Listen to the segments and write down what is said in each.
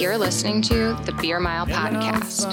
You're listening to the Beer Mile Podcast.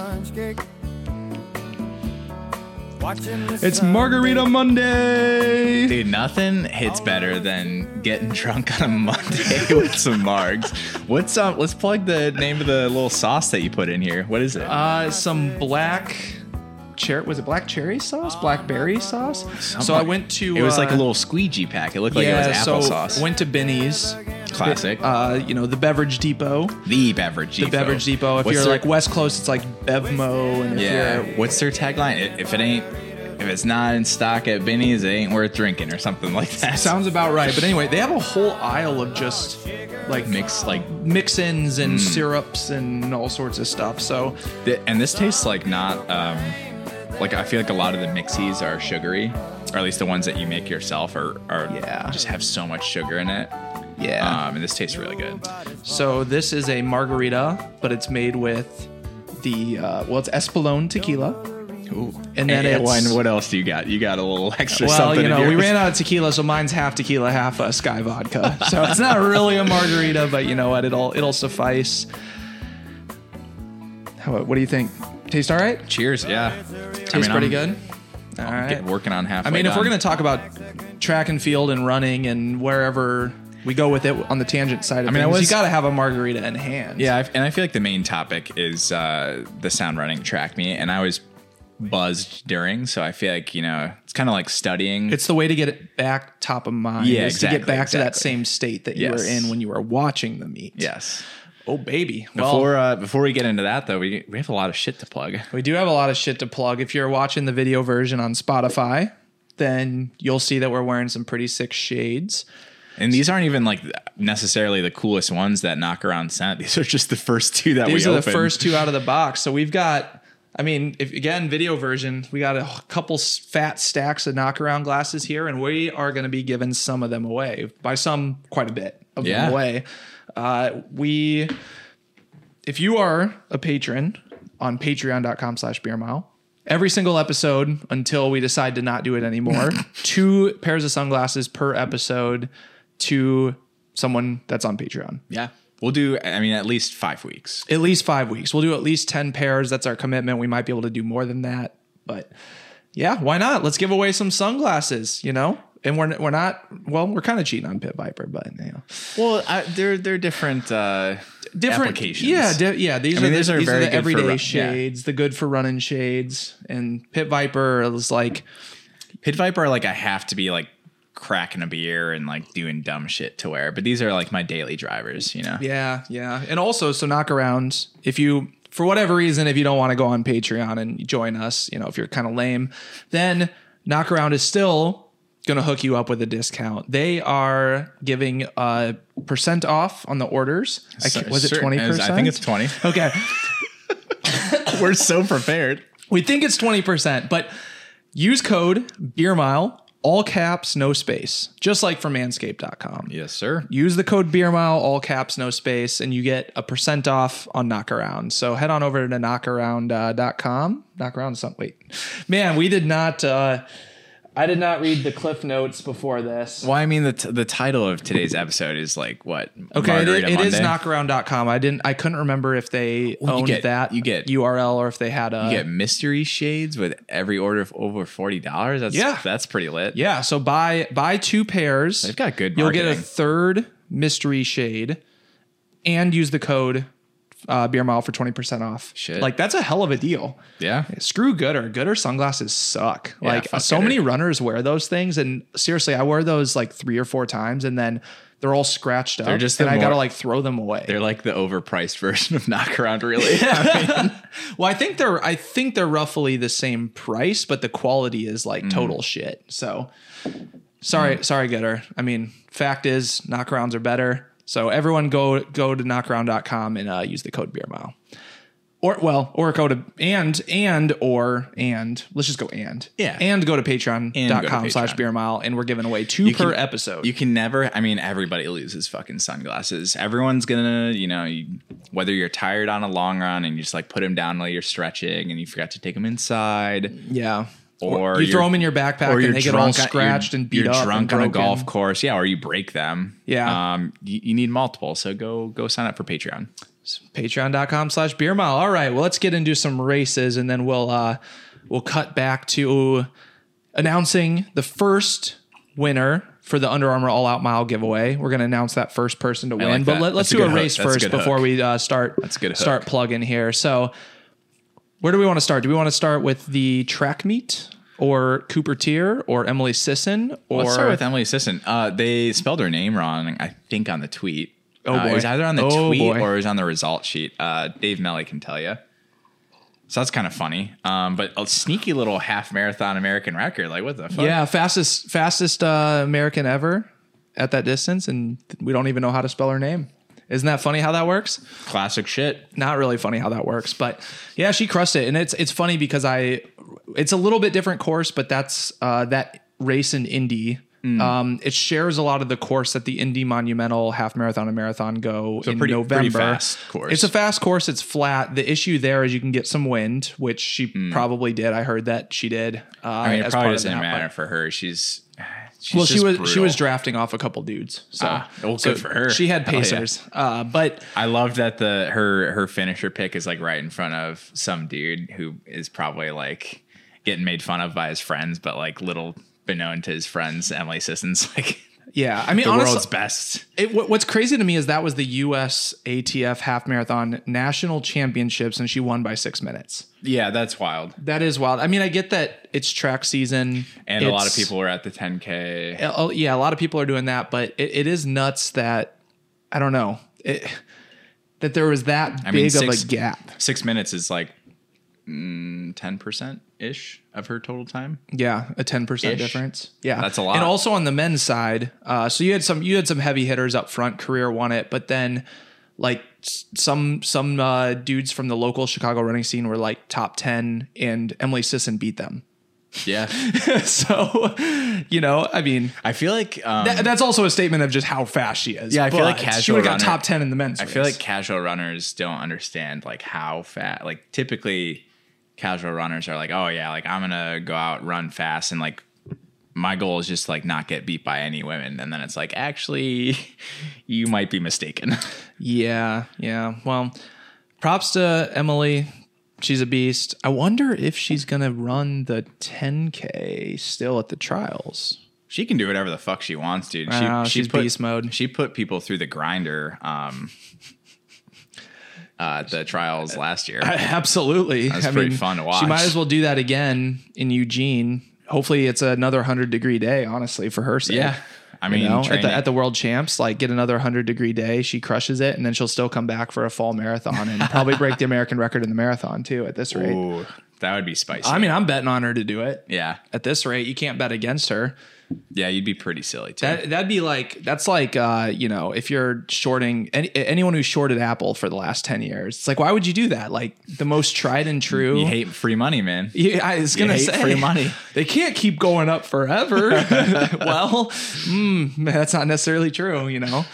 It's Margarita Monday. Dude, nothing hits better than getting drunk on a Monday with some margs. What's let's plug the name of the little sauce that you put in here. What is it? Some black cherry. Was it black cherry sauce? Blackberry sauce? So I went to. It was like a little squeegee pack. It looked like it was applesauce. Went to Benny's. Classic. The Beverage Depot. The Beverage Depot. The Beverage Depot. If you're like West Coast, it's like Bevmo. And if you're, what's their tagline? If it's not in stock at Benny's, it ain't worth drinking or something like that. Sounds about right. But anyway, they have a whole aisle of just like mix-ins and syrups and all sorts of stuff. So, and this tastes like not like I feel like a lot of the mixies are sugary, or at least the ones that you make yourself are just have so much sugar in it. Yeah. And this tastes really good. So this is a margarita, but it's made with the it's Espolón tequila. Ooh. And then and what else do you got? You got a little extra something. Well, we ran out of tequila, so mine's half tequila, half Sky vodka. So it's not really a margarita, but you know what? It'll suffice. What do you think? Taste all right? Cheers. Yeah. Tastes pretty good. All right. Working on halfway. I mean, if we're going to talk about track and field and running and wherever we go with it on the tangent side of things, you got to have a margarita in hand. Yeah, and I feel like the main topic is the sound running track meet, and I was buzzed during, so I feel like, it's kind of like studying. It's the way to get it back top of mind. Yeah, exactly. To get back to that same state that you were in when you were watching the meet. Yes. Oh, baby. Before we get into that, though, we have a lot of shit to plug. We do have a lot of shit to plug. If you're watching the video version on Spotify, then you'll see that we're wearing some pretty sick shades. And these aren't even like necessarily the coolest ones that Knock Around sent. These are just the first two that These are the first two out of the box. So we've got, video version, we got a couple fat stacks of Knock Around glasses here, and we are going to be giving some of them away. By some, quite a bit of them away. If you are a patron on patreon.com/beermile, every single episode until we decide to not do it anymore, 2 pairs of sunglasses per episode to someone that's on Patreon. Yeah. We'll do, at least 5 weeks. At least 5 weeks. We'll do at least 10 pairs. That's our commitment. We might be able to do more than that. But yeah, why not? Let's give away some sunglasses, And we're not, we're kind of cheating on Pit Viper, but Well, they're different applications. Yeah. These are the everyday shades, the good for running shades, and Pit Viper is like Pit Viper. Like I have to be like cracking a beer and like doing dumb shit to wear, but these are like my daily drivers. Yeah. And also, so Knock Around, if you, for whatever reason, if you don't want to go on Patreon and join us, if you're kind of lame, then Knock Around is still going to hook you up with a discount. They are giving a % off on the orders. Was it 20%? I think it's 20. Okay. We're so prepared. We think it's 20%, but use code BeerMile, all caps, no space, just like for manscaped.com. Yes, sir. Use the code BeerMile, all caps, no space, and you get a % off on Knockaround. So head on over to knockaround.com. Knockaround something. Wait, man, we did not. I did not read the cliff notes before this. Well, the title of today's episode is like what? Okay, it is knockaround.com. I couldn't remember if they owned that URL or if they had you get mystery shades with every order of over $40. That's pretty lit. Yeah, so buy 2 pairs. They've got good marketing. You'll get a 3rd mystery shade and use the code Beer Mile for 20% off. Shit. Like that's a hell of a deal. Yeah. Screw Gooder sunglasses suck. Yeah, like so many runners wear those things, and seriously, I wear those like 3 or 4 times, and then they're all scratched up. I gotta like throw them away. They're like the overpriced version of Knock Around, really. Well, I think they're roughly the same price, but the quality is like total shit. So sorry, Gooder. Fact is, Knock Arounds are better. So everyone go to knockaround.com and use the code BeerMile. Or go to and let's just go and. Yeah. And go to patreon.com/beermile, and we're giving away 2 per episode. You can never, everybody loses fucking sunglasses. Everyone's gonna, whether you're tired on a long run and you just like put them down while you're stretching and you forgot to take them inside. Yeah. Or you throw them in your backpack and they get all scratched and beat up. You're drunk on a golf course. Yeah. Or you break them. Yeah. You need multiple. So go sign up for Patreon. Patreon.com/beer mile. All right. Well, let's get into some races, and then we'll cut back to announcing the first winner for the Under Armour All Out Mile giveaway. We're going to announce that first person to win, like but that. let's That's a do a good race hook. That's a first good before hook. we start hook. plugging here. So where do we want to start? Do we want to start with the track meet or Cooper Tier or Emily Sisson? Or Let's start with Emily Sisson. They spelled her name wrong, I think, on the tweet. Oh, boy. It was either on the Oh, tweet boy. or it was on the result sheet. Dave Melly can tell you. So that's kind of funny. But a sneaky little half marathon American record. Like, what the fuck? Yeah, fastest American ever at that distance, and we don't even know how to spell her name. Isn't that funny how that works? Classic shit. Not really funny how that works, but yeah, she crushed it. And it's funny because it's a little bit different course, but that's that race in Indy. It shares a lot of the course that the Indy Monumental Half Marathon and Marathon go in November. Pretty fast course. It's a fast course. It's flat. The issue there is you can get some wind, which she probably did. I heard that she did. I mean, it as probably part of doesn't that, matter but- for her. She's Well, she was brutal. drafting off a couple dudes, so good for her. She had Hell yeah. pacers, but I love that her finisher pick is like right in front of some dude who is probably like getting made fun of by his friends, but like little beknown to his friends. Emily Sisson's like yeah, I mean, the honestly, world's best. What's crazy to me is that was the U.S. ATF Half Marathon National Championships, and she won by 6 minutes. Yeah, that's wild. That is wild. I mean, I get that it's track season, And a lot of people were at the 10K. Yeah, a lot of people are doing that, but it is nuts that I don't know that there was that big of a gap. 6 minutes is like 10% ish of her total time. Yeah, a 10% Ish. difference. Yeah, That's a lot. And also on the men's side, so you had some heavy hitters up front. Career won it, but then like some dudes from the local Chicago running scene were like top 10, and Emily Sisson beat them. Yeah. So, I mean, I feel like that's also a statement of just how fast she is. Yeah, I feel like But casual she would have got runner- top 10 in the men's. I feel race. like casual runners don't understand like how fast. Like typically, casual runners are like, oh yeah, like I'm gonna go out run fast, and like my goal is just like not get beat by any women. And then it's like, actually, you might be mistaken. Yeah. Well, props to Emily. She's a beast. I wonder if she's gonna run the 10K still at the trials. She can do whatever the fuck she wants, dude. I know, she's beast mode. She put people through the grinder. The trials last year. Absolutely. That was pretty fun to watch. She might as well do that again in Eugene. Hopefully it's another 100-degree day, honestly, for her sake. Yeah. I mean, at the World Champs, like get another 100-degree day. She crushes it, and then she'll still come back for a fall marathon and probably break the American record in the marathon too at this rate. Ooh, that would be spicy. I mean, I'm betting on her to do it. Yeah. At this rate, you can't bet against her. Yeah, you'd be pretty silly too. That's like if you're shorting anyone who's shorted Apple for the last 10 years, it's like, why would you do that? Like the most tried and true. You hate free money, man. Yeah, I was gonna hate say free money. They can't keep going up forever. Well, that's not necessarily true,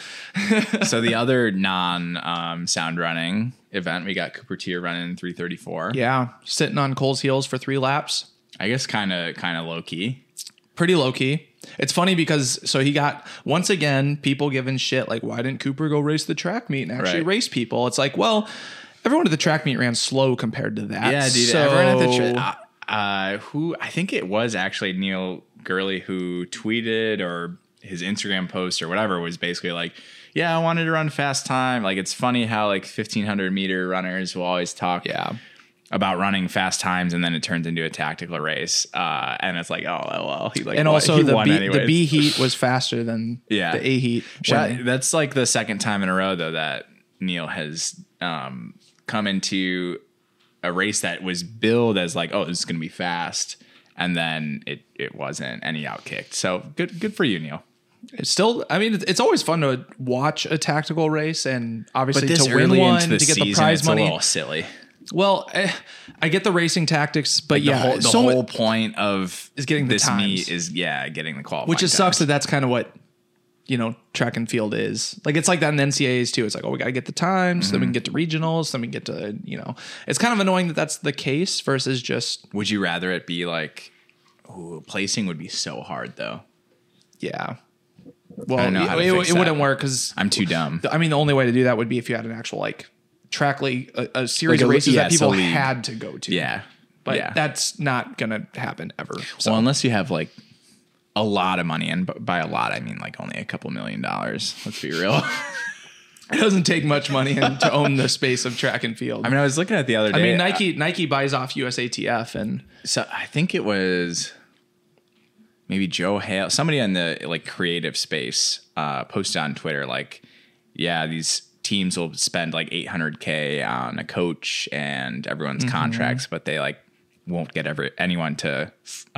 So the other sound running event, we got Cooper Tier running 3:34. Yeah, sitting on Cole's heels for 3 laps. I guess kind of low key. Pretty low key. It's funny because he got, once again, people giving shit like, why didn't Cooper go race the track meet and actually Right. race people? It's like, well, everyone at the track meet ran slow compared to that. Yeah, dude. So, Everyone at the who I think it was actually Neil Gurley who tweeted, or his Instagram post or whatever was basically like, yeah, I wanted to run fast time. Like, it's funny how like 1,500 meter runners will always talk about running fast times, and then it turns into a tactical race. And it's like, oh, well, he and also he the won anyways. B heat was faster than the A heat. That's like the second time in a row though that Neil has come into a race that was billed as like, oh, this is going to be fast, and then it wasn't, and he outkicked. So good for you, Neil. It's still, I mean, it's always fun to watch a tactical race, and obviously But this to win early one, into the to get the season, prize it's money. a little silly. Well, I get the racing tactics, but The so whole point of is getting the this times. meet is getting the qualifying, which just times. sucks that that's kind of what track and field is. Like it's like that in the NCAAs too. It's like, oh, we got to get the times, then we can get to regionals, then we get to It's kind of annoying that that's the case versus just Would you rather it be like, placing would be so hard though. yeah. Well, I don't know how to fix it that. wouldn't work because I'm too dumb. I mean, the only way to do that would be if you had an actual like track league, a series Like of races that it's a people league. had to go to. Yeah. But that's not going to happen ever. So Well, unless you have like a lot of money, and by a lot, I mean like only a couple $1 million. Let's be real. it doesn't take much money to own the space of track and field. I mean, I was looking at the other day. Nike buys off USATF, and So I think it was maybe Joe Hale, somebody in the like creative space, posted on Twitter, like, yeah, these teams will spend like $800K on a coach and everyone's contracts, but they like won't get anyone to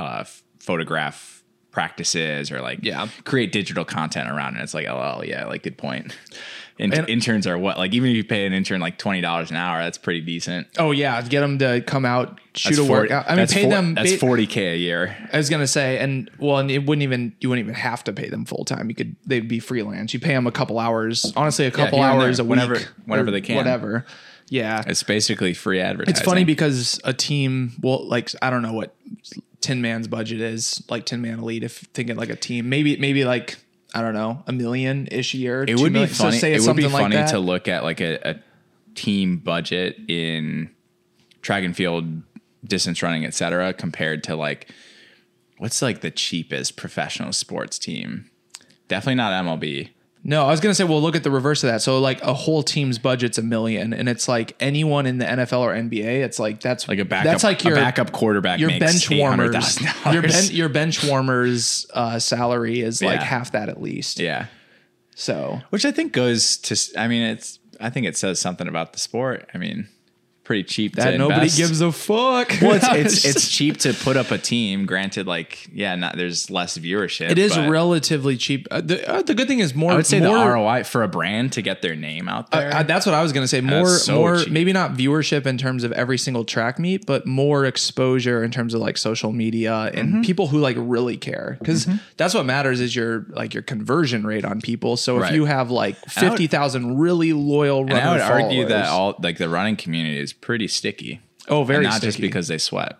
photograph practices or like create digital content around it. It's like, oh yeah, like good point. Interns are what? Like even if you pay an intern like $20 an hour, that's pretty decent. oh yeah, get them to come out, shoot a workout. I mean, pay them. That's $40K a year. I was gonna say, and you wouldn't even have to pay them full time. They'd be freelance. You pay them a couple hours, honestly, a couple here and hours there, a week, whenever or they can. whatever. Yeah, It's basically free advertising. it's funny because a team, well, like I don't know what Tin Man's budget is, like Tin Man Elite. If thinking like a team, maybe like I don't know, $1 million-ish a year. It would be funny. So say it would be something funny like that. to look at like a team budget in track and field, distance running, etc., compared to like what's like the cheapest professional sports team. Definitely not MLB. No, I was gonna say, well, look at the reverse of that. So like a whole team's budget's $1 million, and it's like anyone in the NFL or NBA, it's like that's Like a backup. That's like your a backup quarterback. your makes bench warmers. $800,000. Your bench warmers salary is like Yeah. half that at least. Yeah, So which I think goes to. I mean, I think it says something about the sport. I mean, pretty cheap that to nobody invest. gives a fuck. Well, it's cheap to put up a team. Granted, like there's less viewership. It is but relatively cheap. The good thing is more. I would say more, the ROI for a brand to get their name out there. that's what I was going to say. More, so cheap. maybe not viewership in terms of every single track meet, but more exposure in terms of like social media and people who like really care. Because that's what matters is your conversion rate on people. So if Right. you have like 50,000 really loyal runner and I would argue that followers- all like the running community is pretty sticky. Oh, very And not just sticky. because they sweat.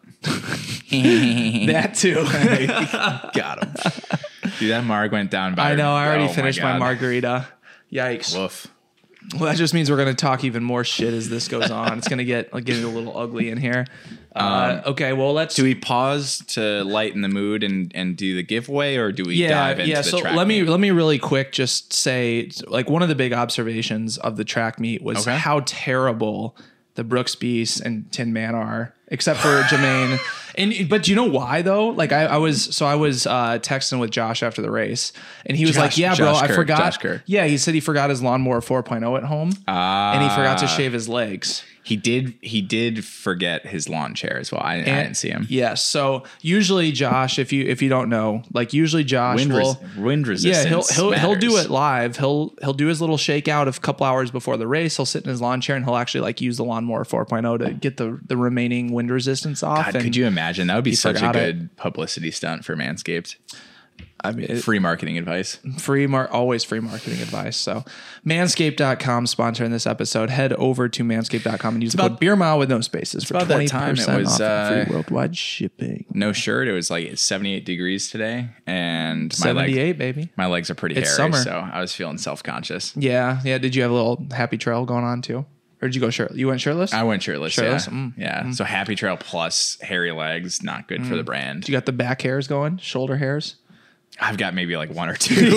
that too. Got him. Dude, that marg went down by. I know. I already oh finished my God. margarita. Yikes. Woof. Well, that just means we're going to talk even more shit as this goes on. It's going to get a little ugly in here. Okay, well, let's Do we pause to lighten the mood and do the giveaway, or do we dive into the so track let meet? me really quick just say, like, one of the big observations of the track meet was Okay. how terrible the Brooks Beast and Tin Man are, except for Jermaine. But you know why though? Like I was texting with Josh after the race, and he was like, "Yeah, bro, Josh I Kirk, forgot." Josh Kirk. Yeah, he said he forgot his lawnmower 4.0 at home, and he forgot to shave his legs. He did forget his lawn chair as well. I didn't see him. Yes. So usually Josh, if you don't know, like usually Josh Wind resistance. Yeah, he'll do matters. it live. He'll do his little shakeout a couple hours before the race. He'll sit in his lawn chair and he'll actually like use the lawnmower 4.0 to get the remaining wind resistance off. God, and could you imagine? That would be such a forgot good publicity stunt for Manscaped. I mean, Free marketing advice. always free marketing advice. So manscaped.com sponsoring this episode. Head over to manscaped.com and use the code BeerMile with no spaces for about that time 20% it was, off and free worldwide shipping. No shirt. It was like 78 degrees today, and 78, baby. my legs are pretty It's hairy, summer. so I was feeling self-conscious. Yeah. Did you have a little happy trail going on too? Or did you go shirtless? You went shirtless? I went shirtless. Shirtless? Yeah. So Happy Trail plus hairy legs, not good for the brand. You got the back hairs going, shoulder hairs. I've got maybe like one or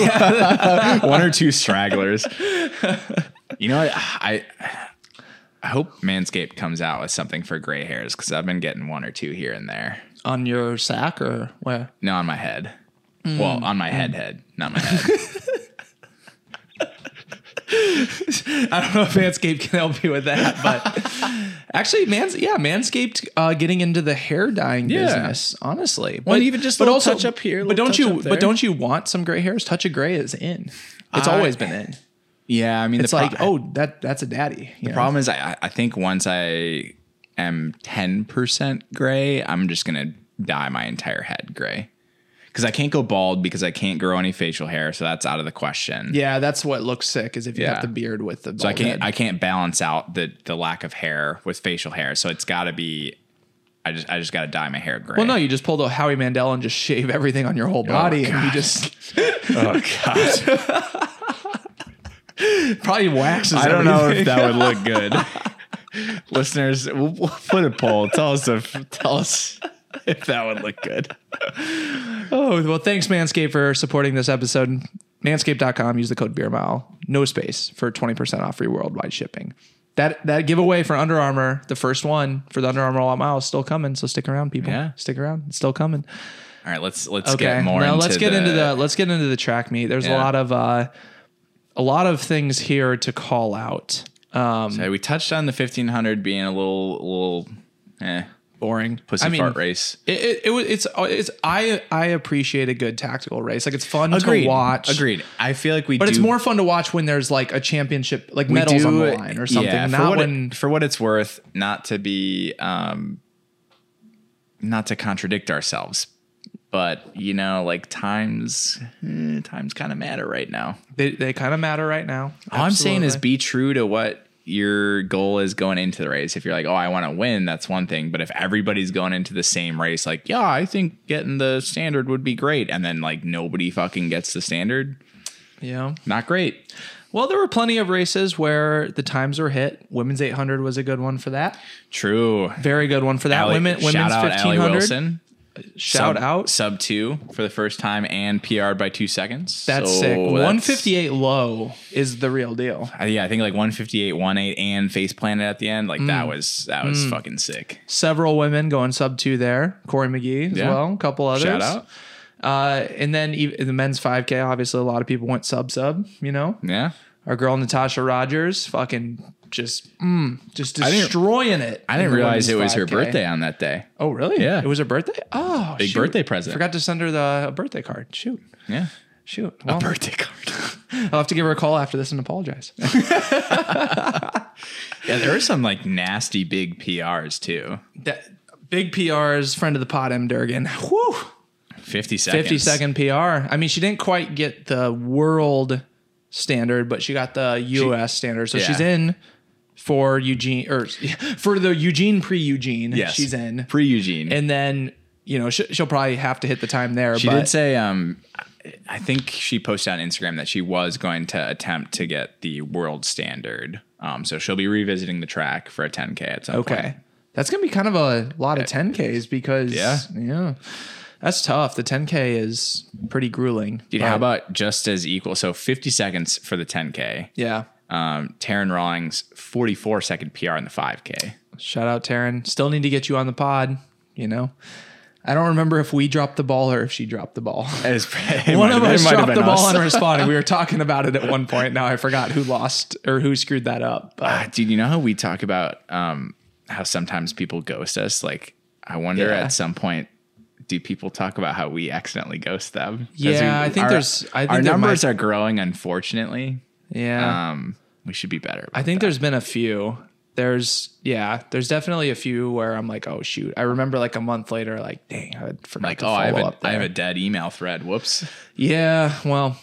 two stragglers. You know what? I hope Manscaped comes out with something for gray hairs, because I've been getting one or two here and there. On your sack or where? No, on my head. Well, on my head, not my head. I don't know if Manscaped can help you with that, but actually, Manscaped getting into the hair dyeing business, honestly. Well, even just a little touch up here, But little don't touch you? up there. But don't you want some gray hairs? Touch of gray is in. It's always been in. Yeah, I mean, It's like, that's a daddy. The problem is, I think once I am 10% gray, I'm just gonna dye my entire head gray, because I can't go bald because I can't grow any facial hair, so that's out of the question. Yeah, that's what looks sick is if you Yeah. have the beard with the bald So head. I can't balance out the lack of hair with facial hair. So it's got to be. I just got to dye my hair gray. Well, no, you just pulled a Howie Mandel and just shave everything on your whole body, and you just Oh god. probably waxes. I don't know everything. if that would look good. Listeners, we'll put a poll. Tell us if that would look good. Oh, well, thanks, Manscaped, for supporting this episode. Manscaped.com. Use the code BeerMile. No space for 20% off free worldwide shipping. That giveaway for Under Armour, the first one for the Under Armour All Out Mile, is still coming. So stick around, people. Yeah. Stick around. It's still coming. All right, let's get more. Now into let's get into the track meet. There's a lot of things here to call out. So we touched on the 1500 being a little Boring pussy fart race. I appreciate a good tactical race. Like, it's fun Agreed. to watch. Agreed. I feel like But it's more fun to watch when there's like a championship, like medals on the line or something. Yeah, Not for what it's worth, not to be not to contradict ourselves, but like times kind of matter right now. They kind of matter right now. All I'm saying is be true to what your goal is going into the race. If you're like, oh, I want to win, that's one thing. But if everybody's going into the same race, like, yeah, I think getting the standard would be great, and then like nobody fucking gets the standard, not great. Well, there were plenty of races where the times were hit. Women's 800 was a good one for that. True. Very good one for that. Women's shout out 1500. Allie Wilson. Shout out. Sub 2 for the first time and PR'd by 2 seconds. That's sick. 158 low is the real deal. Yeah, I think like 158, 18 and face planted at the end. Like that was fucking sick. Several women going sub 2 there. Corey McGee as well. A couple others. Shout out. And then even the men's 5K, obviously a lot of people went sub. Yeah. Our girl Natasha Rogers fucking just destroying it. I didn't realize it was her birthday on that day. Oh, really? Yeah. It was her birthday? Oh, big birthday present. Forgot to send her a birthday card. Shoot. Yeah. Shoot. Well, a birthday card. I'll have to give her a call after this and apologize. Yeah, there were some like nasty big PRs too. Big PRs, friend of the pod, M. Durgan. Whew. 50 seconds. 50-second PR. I mean, she didn't quite get the world standard, but she got the US standard. So she's in for Eugene, or for the Eugene pre-Eugene. Yes. She's in. Pre-Eugene. And then, she'll probably have to hit the time there. She did say, I think she posted on Instagram that she was going to attempt to get the world standard. So she'll be revisiting the track for a 10K at some point. That's going to be kind of a lot of 10Ks because, that's tough. The 10K is pretty grueling. Dude, how about just as equal? So 50 seconds for the 10K. Yeah. Taryn Rawlings, 44-second PR in the 5K. Shout out, Taryn. Still need to get you on the pod, I don't remember if we dropped the ball or if she dropped the ball. One of us dropped the ball and responded. We were talking about it at one point. Now I forgot who lost or who screwed that up. Dude, you know how we talk about how sometimes people ghost us? Like, I wonder at some point, do people talk about how we accidentally ghost them? Yeah, I think our numbers are growing, unfortunately. Yeah. We should be better. I think there's been a few. There's definitely a few where I'm like, oh shoot. I remember like a month later, like, dang, I forgot to follow up there. I have a dead email thread. Whoops. Yeah. Well,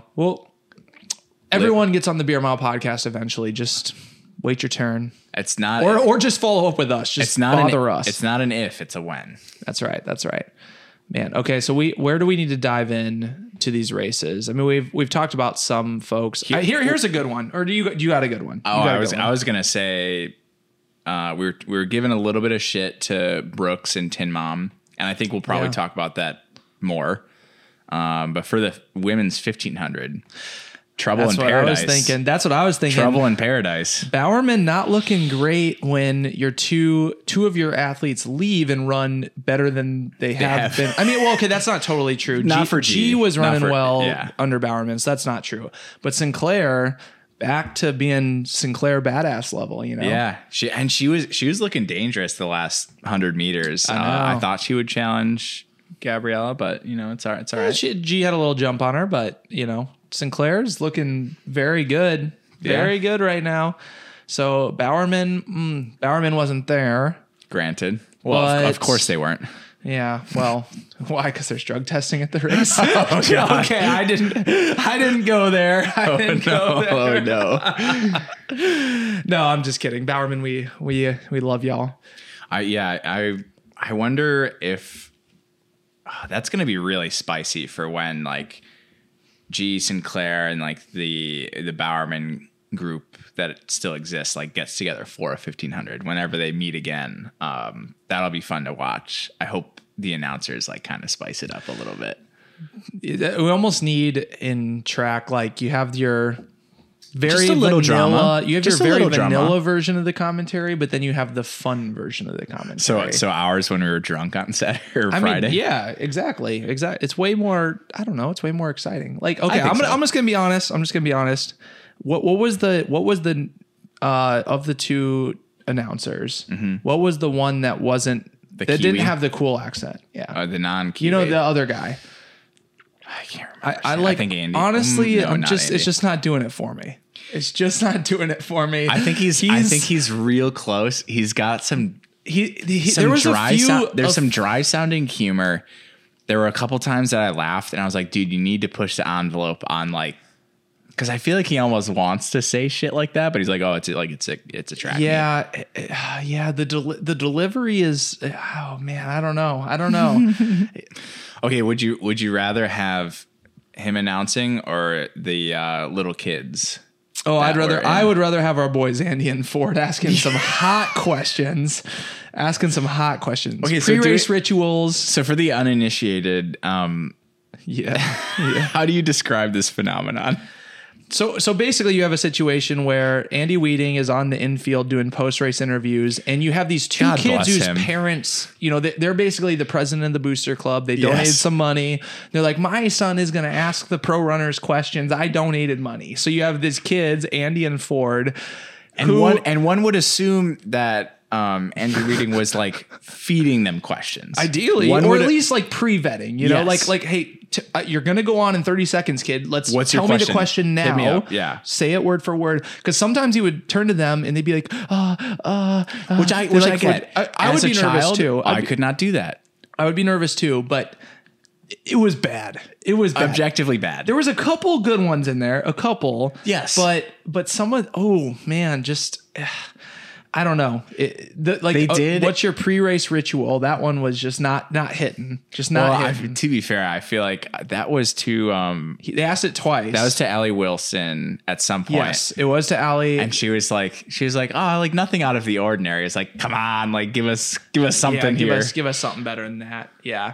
everyone gets on the Beer Mile podcast eventually. Just wait your turn. It's not, or just follow up with us. Just bother us. It's not an if, it's a when. That's right. Man. Okay. So where do we need to dive in to these races? I mean, we've talked about some folks. Here's a good one. Or do you got a good one? Oh, I was gonna say, we were giving a little bit of shit to Brooks and Tin Mom, and I think we'll probably talk about that more. But for the women's 1500. Trouble in Paradise. That's what I was thinking. Trouble in Paradise. Bowerman not looking great when your two of your athletes leave and run better than they have been. I mean, well, okay, that's not totally true. Not for G was running under Bowerman, so that's not true. But Sinclair back to being Sinclair badass level, Yeah, she was looking dangerous the last 100 meters. I thought she would challenge Gabriella, but it's all right. G had a little jump on her, but Sinclair's looking very good. Very good right now. So Bowerman wasn't there. Granted. Well, of course they weren't. Yeah. Well, why? Because there's drug testing at the race. Oh, God. Okay, I didn't go there. Oh no. No, I'm just kidding. Bowerman, we love y'all. I wonder if that's going to be really spicy for when like G, Sinclair, and like the Bowerman group that still exists like gets together for a 1500 whenever they meet again. That'll be fun to watch. I hope the announcers like kind of spice it up a little bit. We almost need in track, like you have your very Just a little vanilla, drama. you have Just your a very little vanilla drama. version of the commentary, but then you have the fun version of the commentary. So ours when we were drunk on Saturday or I Friday. mean, yeah, exactly. It's way more, I don't know, it's way more exciting. Like, okay, think so. I'm just going to be honest. What was the of the two announcers, what was the one that wasn't, that Kiwi? didn't have the cool accent? Yeah. The non-Kiwi. You know, the other guy. I can't remember. I like, think Andy. honestly, No, not Andy. it's just not doing it for me. It's just not doing it for me. I think he's real close. He's got some there was a few there's some dry sounding humor. There were a couple times that I laughed and I was like, dude, you need to push the envelope on, like, because I feel like he almost wants to say shit like that, but he's like, oh, it's a track. Yeah, yeah. The delivery is. Oh man, I don't know. Okay, would you rather have him announcing or the little kids? Oh, that I would rather have our boys Andy and Ford asking some hot questions. Okay, so Pre-race rituals. So for the uninitiated, Yeah. how do you describe this phenomenon? So basically you have a situation where Andy Weeding is on the infield doing post-race interviews, and you have these two God kids bless whose him. parents, they're basically the president of the booster club. They donated Yes. some money. They're like, my son is going to ask the pro runners questions. I donated money. So you have these kids, Andy and Ford, And one would assume that Andy Weeding was like feeding them questions. ideally, One or would- at least like pre-vetting, Yes. like, hey, you're going to go on in 30 seconds, kid. What's your tell me the question? question Hit now. me up. Yeah. Say it word for word. Because sometimes he would turn to them and they'd be like, which I like, get. I would As a be nervous child, too. I could not do that. I would be nervous too, but it was bad. It was bad. Objectively bad. There was a couple good ones in there, a couple. Yes. But some of, oh man, just, I don't know. They did- What's your pre-race ritual? That one was just not hitting. Just not hitting. To be fair, I feel like that was to They asked it twice. that was to Allie Wilson at some point. yes, it was to Allie. And she was like, oh, like nothing out of the ordinary. It's like, come on, like give us something give here. Give us something better than that. Yeah.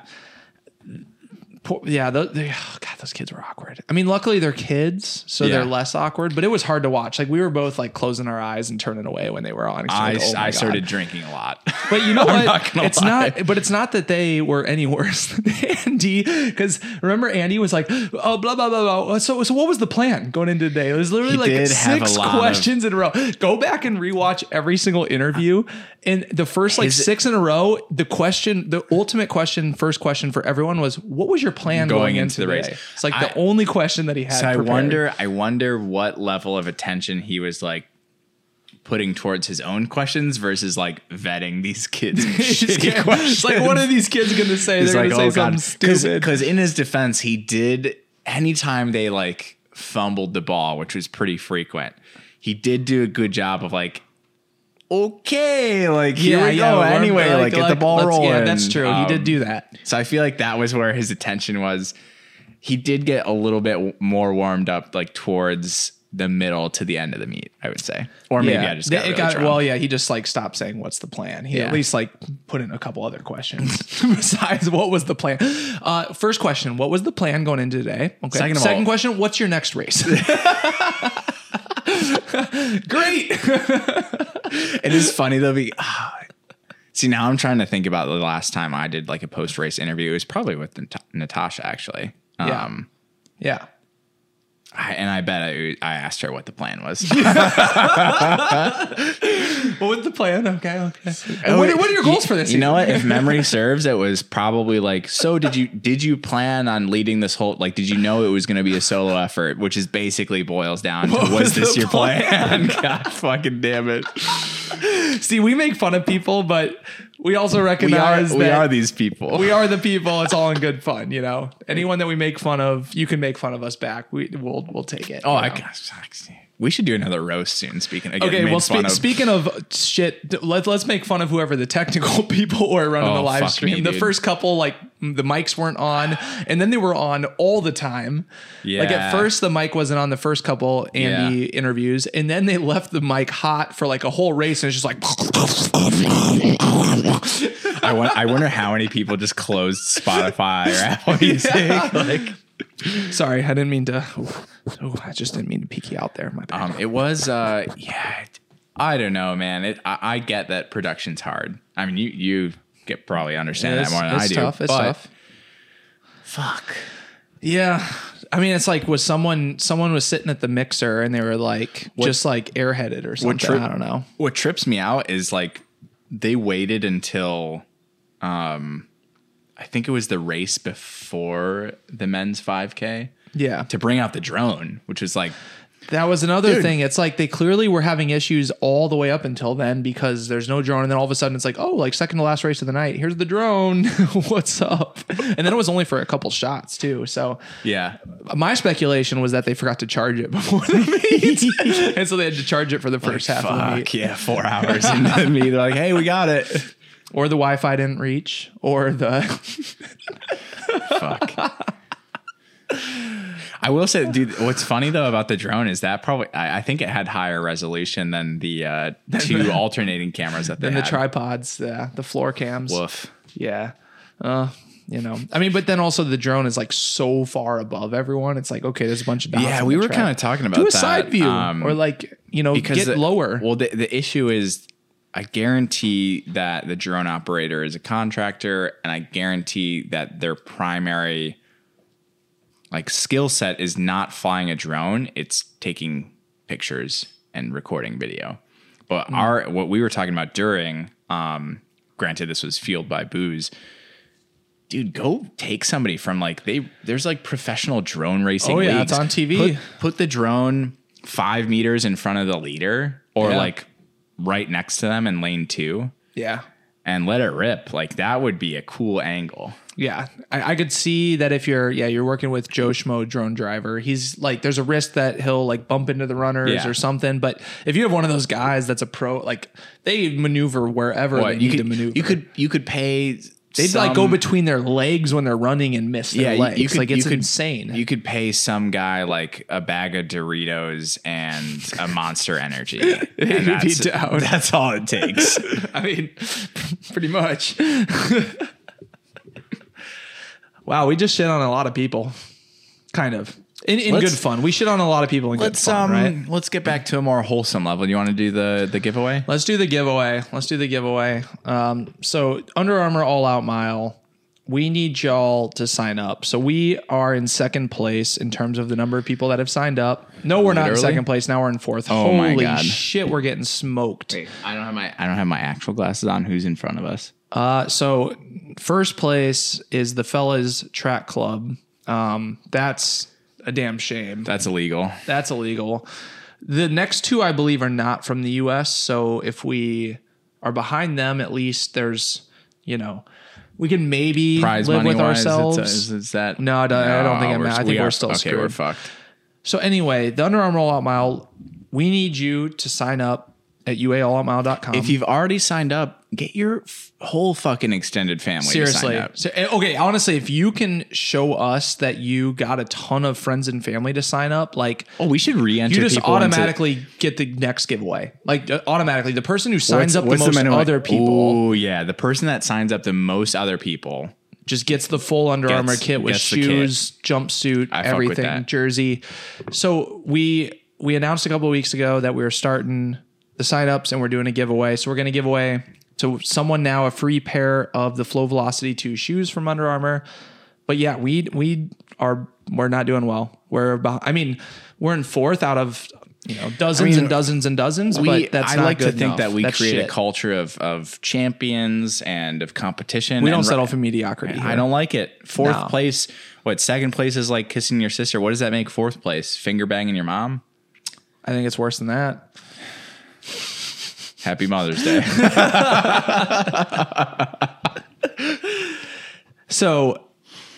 God, those kids were awkward. I mean, luckily they're kids, so Yeah. they're less awkward. But it was hard to watch. Like we were both like closing our eyes and turning away when they were on. I Like, oh my God. started drinking a lot. But you know I'm what? not gonna It's lie. not. But it's not that they were any worse than Andy. Because remember, Andy was like, "Oh, blah blah blah blah." So what was the plan going into today? It was literally He like did have a 6 lot of- questions in a row. Go back and rewatch every single interview. And the first like 6 in a row, the ultimate question, first question for everyone was, "What was your plan going into the race?" It's like the only question that he had. So prepared. I wonder what level of attention he was like putting towards his own questions versus like vetting these kids' shitty questions. It's like, what are these kids going to say? It's They're like, going to say oh something god, stupid. because in his defense, he did anytime they like fumbled the ball, which was pretty frequent. He did do a good job of like, okay, like here we go. Anyway, like get the ball rolling. Yeah, that's true. He did do that. So I feel like that was where his attention was. He did get a little bit more warmed up, like towards the middle to the end of the meet, I would say. Or maybe I just got really drunk. well, yeah, he just like stopped saying what's the plan. He Yeah. at least like put in a couple other questions besides what was the plan. First question, what was the plan going into today? Okay. Second question, what's your next race? Great. It is funny though. See, now I'm trying to think about the last time I did like a post-race interview. It was probably with Natasha, actually. Yeah. I bet I asked her what the plan was. What was the plan? Okay. What are your goals for this You know season? what? If memory serves, it was probably like, so did you plan on leading this whole, like, did you know it was going to be a solo effort, which is basically boils down to, was this the your plan? God fucking damn it. See, we make fun of people, but we also recognize We that are these people. we are the people. It's all in good fun, Anyone that we make fun of, you can make fun of us back. We'll take it. Oh, you know? We should do another roast soon. Speaking again, Okay, made well, fun of. speaking of shit, let's make fun of whoever the technical people were running the live fuck stream. me, The dude. first couple, like the mics weren't on, and then they were on all the time. Like at Yeah. first, the mic wasn't on the first couple Andy interviews, and then they left the mic hot for like a whole race, and it's just like. I wonder how many people just closed Spotify or Apple Music. Like, Sorry, I didn't mean to. I just didn't mean to peek you out there. My bad. it was, yeah. I don't know, man. I get that production's hard. I mean, you get probably understand that more than I do. Tough. It's but tough. Fuck. Yeah. I mean, it's like was someone was sitting at the mixer and they were like just like airheaded or something. I don't know. What trips me out is like they waited until I think it was the race before the men's 5K Yeah. to bring out the drone, which is like, That was another Dude. thing. It's like they clearly were having issues all the way up until then because there's no drone. And then all of a sudden it's like, oh, like second to last race of the night. Here's the drone. What's up? And then it was only for a couple shots too. So yeah. my speculation was that they forgot to charge it before the meet. And so they had to charge it for the first half of the meet. Fuck yeah, 4 hours into the meet. They're like, hey, we got it. Or the Wi-Fi didn't reach. Or the... Fuck. I will say, dude, what's funny though about the drone is that probably I think it had higher resolution than the two alternating cameras that they and had. the tripods, the floor cams. Woof. Yeah. You know, I mean, but then also the drone is like so far above everyone. It's like, okay, there's a bunch of dots. Yeah, on we the were track. kind of talking about Do a that. side view or like, you know, get lower. Well, the issue is I guarantee that the drone operator is a contractor, and I guarantee that their primary like skill set is not flying a drone. It's taking pictures and recording video. But what we were talking about during, granted this was fueled by booze. Dude, go take somebody from like there's like professional drone racing. Oh, yeah, leagues. it's on TV. Put the drone 5 meters in front of the leader or Yeah. like right next to them in lane 2 Yeah. and let it rip. Like that would be a cool angle. Yeah. I could see that if you're working with Joe Schmo drone driver, he's like, there's a risk that he'll like bump into the runners Yeah. or something. But if you have one of those guys that's a pro, like they maneuver wherever they need to maneuver. You could pay. They'd like go between their legs when they're running and miss their legs. You could, like it's you could, insane. You could pay some guy like a bag of Doritos and a Monster Energy. And He'd be down. That's all it takes. I mean, pretty much. Wow, we just shit on a lot of people. Kind of. In good fun. We shit on a lot of people in good fun, right? Let's get back to a more wholesome level. You want to do the giveaway? Let's do the giveaway. So Under Armour All Out Mile, we need y'all to sign up. So we are in second place in terms of the number of people that have signed up. No, we're not in Literally? second place. Now we're in fourth. Oh my Holy God. shit, we're getting smoked. Wait, I don't have my actual glasses on. Who's in front of us? So first place is the Fellas Track Club. That's a damn shame. That's illegal. That's illegal. The next two, I believe, are not from the U.S. So if we are behind them, at least there's, you know, we can maybe Prize live money with wise, ourselves. is that? No, I don't think I'm. I think we're still okay. screwed. We're fucked. So anyway, the Under Armour All Out Mile, we need you to sign up at uaalloutmile.com. If you've already signed up, get your whole fucking extended family Seriously. to sign up. Okay, honestly, if you can show us that you got a ton of friends and family to sign up, like, Oh, we should re-enter you just people automatically get the next giveaway. Like, automatically, the person who signs up the what's most minimum? other people Oh, yeah. The person that signs up the most other people. just gets the full Under Armour kit with gets the shoes, jumpsuit, I fuck with everything, that. jersey. So we announced a couple of weeks ago that we were starting the signups and we're doing a giveaway. So we're going to give away to someone now a free pair of the Flow Velocity 2 shoes from Under Armour. But yeah, we're not doing well. We're in fourth out of dozens and dozens and dozens. But that's I not like to good think enough. that we That's create shit. a culture of champions and of competition. We don't and settle for mediocrity. I here. don't like it. Fourth No. place. What, second place is like kissing your sister. What does that make fourth place? Finger banging your mom? I think it's worse than that. Happy Mother's Day. So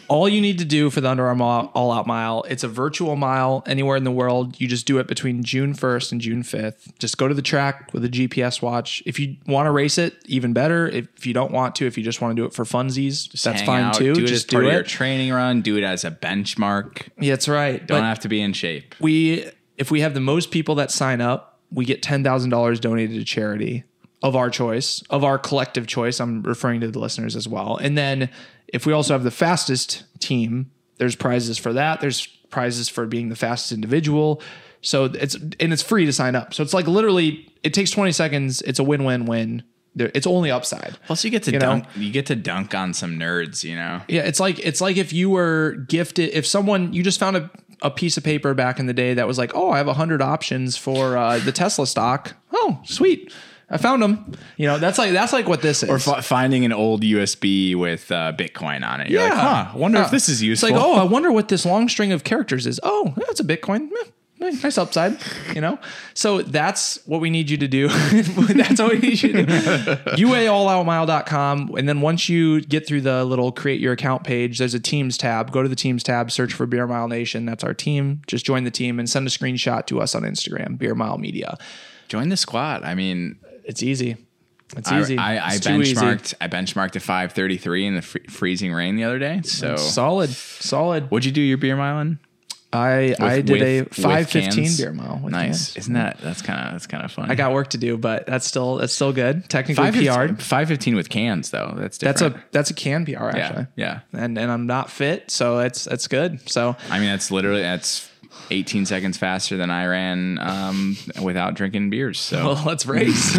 All you need to do for the Under Armour All Out Mile, it's a virtual mile anywhere in the world. You just do it between June 1st and June 5th. Just go to the track with a GPS watch. If you want to race it, even better. If you don't want to, if you just want to do it for funsies, that's Hang fine out, too. Do it just as part do of your it. training run. Do it as a benchmark. Yeah, that's right. Don't But have to be in shape. if we have the most people that sign up, we get $10,000 donated to charity of our choice, of our collective choice. I'm referring to the listeners as well. And then if we also have the fastest team, there's prizes for that. There's prizes for being the fastest individual. So it's free to sign up. So it's like literally, it takes 20 seconds. It's a win-win-win. It's only upside. Plus, you get to dunk. You get to dunk on some nerds. Yeah, it's like if you were gifted, if you just found a piece of paper back in the day that was like, oh, I have 100 options for the Tesla stock. Oh, sweet. I found them. That's like what this is. Or finding an old USB with Bitcoin on it. You're like, I wonder if this is useful. It's like, oh, I wonder what this long string of characters is. Oh, that's a Bitcoin. Nice upside, So that's what we need you to do. That's what we need you to do. UAAllOutMile.com. And then once you get through the little create your account page, there's a teams tab. Go to the teams tab, search for Beer Mile Nation. That's our team. Just join the team and send a screenshot to us on Instagram, Beer Mile Media. Join the squad. I mean, it's easy. It's easy. I benchmarked a 5:33 in the freezing rain the other day. So solid. What'd you do your beer mile in? I did a 5:15 beer mile. With nice. cans. Isn't that's kind of fun? I got work to do, but that's still good. Technically PR'd. 5:15 with cans though. That's different. That's a can PR actually. Yeah. And I'm not fit, so it's good. So I mean that's 18 seconds faster than I ran without drinking beers. So well, let's race.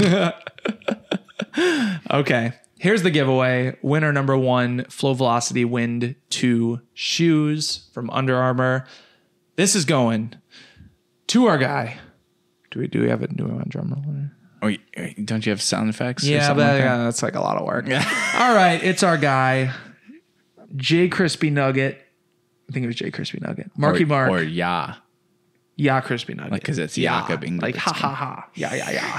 Okay. Here's the giveaway. Winner number 1, Flow Velocity Wind 2 shoes from Under Armour. This is going to our guy. Do we have a drum roll? Oh, don't you have sound effects? Yeah, but that's like a lot of work. All right, it's our guy, J Crispy Nugget. I think it was J Crispy Nugget. Marky Mark. Or Ya. Ya Crispy Nugget. Like, because it's Jakob Ingebrigtsen. Like, ha, ha, ha. Yeah.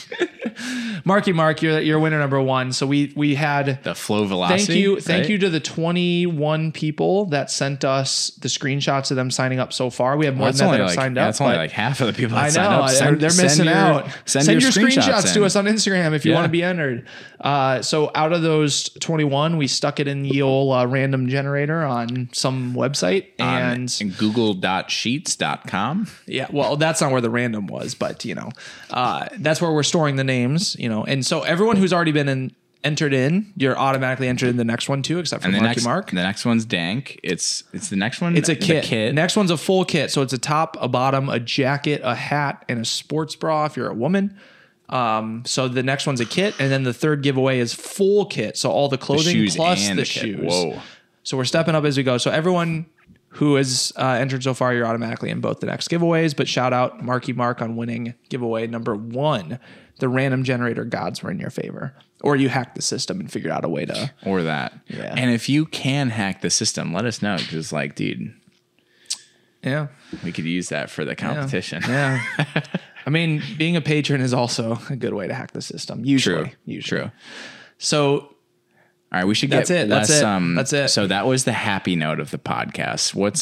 Marky Mark, you're winner number 1. So we had the Flow Velocity. Thank you to the 21 people that sent us the screenshots of them signing up so far. We have more than that have signed up. That's only like half of the people that I know, signed up. They're missing out. Send your screenshots in. to us on Instagram if you want to be entered. So out of those 21, we stuck it in the old random generator on some website and google.sheets.com. Yeah, well, that's not where the random was, but that's where we're storing the names, and so everyone who's already been entered in, you're automatically entered in the next one too, except for Mark. The next one's Dank. It's the next one. It's a kit. Next one's a full kit, so it's a top, a bottom, a jacket, a hat, and a sports bra if you're a woman. So the next one's a kit, and then the third giveaway is full kit, so all the clothing plus the shoes. Whoa! So we're stepping up as we go. So everyone who has entered so far, you're automatically in both the next giveaways. But shout out Marky Mark on winning giveaway number 1. The random generator gods were in your favor. Or you hacked the system and figured out a way to... Or that. Yeah. And if you can hack the system, let us know. Because dude... Yeah. We could use that for the competition. Yeah. I mean, being a patron is also a good way to hack the system. Usually. True. So... All right, we should get That's it. So that was the happy note of the podcast. Where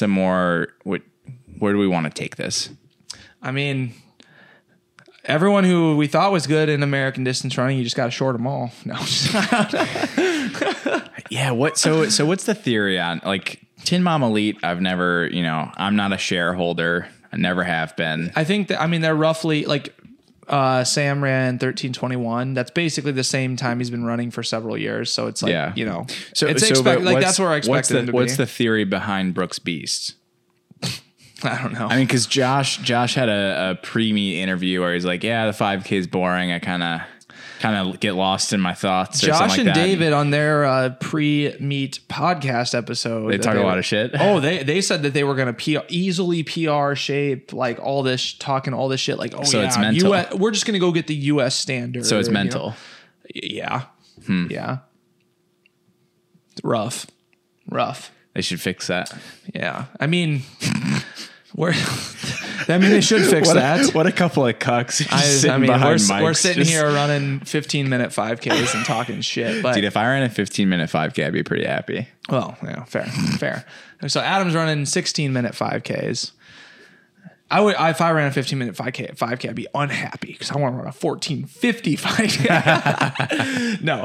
do we want to take this? I mean... Everyone who we thought was good in American distance running, you just got to short them all. No. Yeah. So what's the theory on Tin Mom Elite? I've never, I'm not a shareholder. I never have been. I think they're roughly Sam ran 13:21. That's basically the same time he's been running for several years. So it's So that's where I expected him to be. What's the theory behind Brooks Beast? I don't know. I mean, because Josh had a pre-meet interview where he's like, "Yeah, the 5K is boring. I kind of get lost in my thoughts." Josh and that. David on their pre-meet podcast episode, they talk a lot of shit. Oh, they said that they were going to easily PR shape all this, talking all this shit. So it's mental. We're just going to go get the US standard. So it's mental. Yeah. Yeah. It's rough. Rough. They should fix that. Yeah. I mean, I mean, they should fix that. What a couple of cucks. We're sitting here running 15-minute 5Ks and talking shit. But dude, if I ran a 15-minute 5K, I'd be pretty happy. well, yeah, fair. So Adam's running 16-minute 5Ks. If I ran a 15-minute 5K, I'd be unhappy because I want to run a 14:50 5K. No,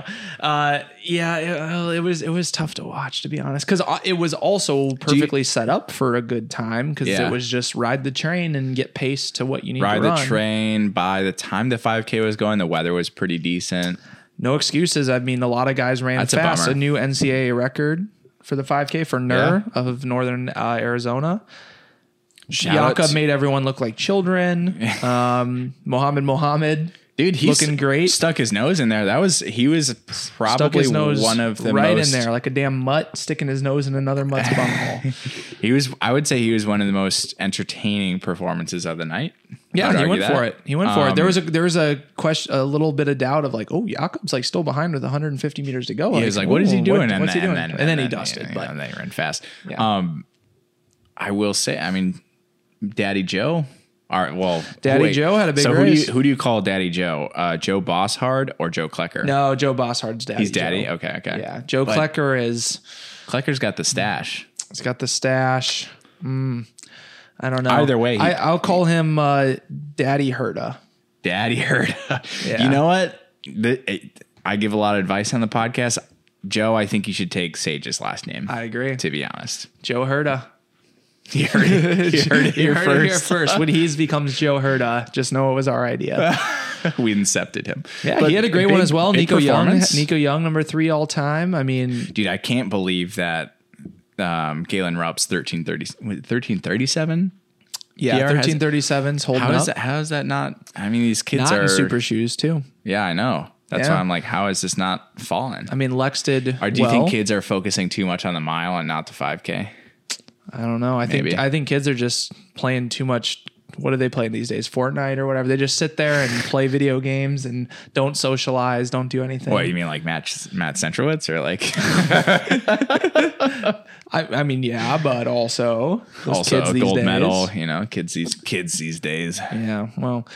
it was tough to watch, to be honest, because it was also perfectly set up for a good time because it was just ride the train and get paced to what you need to run. Ride the train. By the time the 5K was going, the weather was pretty decent. No excuses. I mean, a lot of guys ran That's fast. a A new NCAA record for the 5K for NUR of Northern Arizona. Jakob made everyone look like children. Mohammed, dude, he's looking great. Stuck his nose in there. He was probably one of the right most in there, like a damn mutt sticking his nose in another mutt's bunghole. I would say he was one of the most entertaining performances of the night. Yeah, he went for it. There was a question, a little bit of doubt of like, oh, Jakob's like still behind with 150 meters to go. He was like, what is he doing? What's he doing? And then he dusted. But and then he ran fast. Yeah. I will say, I mean, Daddy Joe. All right, well, Daddy Joe had a big race. Who do you call Daddy Joe? Joe Bosshard or Joe Klecker? No, Joe Bosshard's daddy. He's daddy. Joe. Okay. Yeah, Joe Klecker is. Klecker's got the stash. He's got the stash. I don't know. Either way, I'll call him Daddy Herda. Daddy Herda. Yeah. You know what? I give a lot of advice on the podcast. Joe, I think you should take Sage's last name. I agree. To be honest, Joe Herda. You heard it here first. When he becomes Joe Herda, just know it was our idea. We incepted him. Yeah, but he had a great one as well. Nico Young, number 3 all time. I mean, dude, I can't believe that Galen Rupp's 1337. Yeah, 1337's holding up. How is that not? I mean, these kids not are in super shoes too. Yeah, I know. That's why I'm like, how is this not falling? I mean, Lex did. Or do you think kids are focusing too much on the mile and not the 5K? I don't know. I think kids are just playing too much. What do they play these days? Fortnite or whatever. They just sit there and play video games and don't socialize, don't do anything. What, you mean like Matt Centrowitz or like? I mean, yeah, but also kids a gold medal. You know, kids these days. Yeah, well.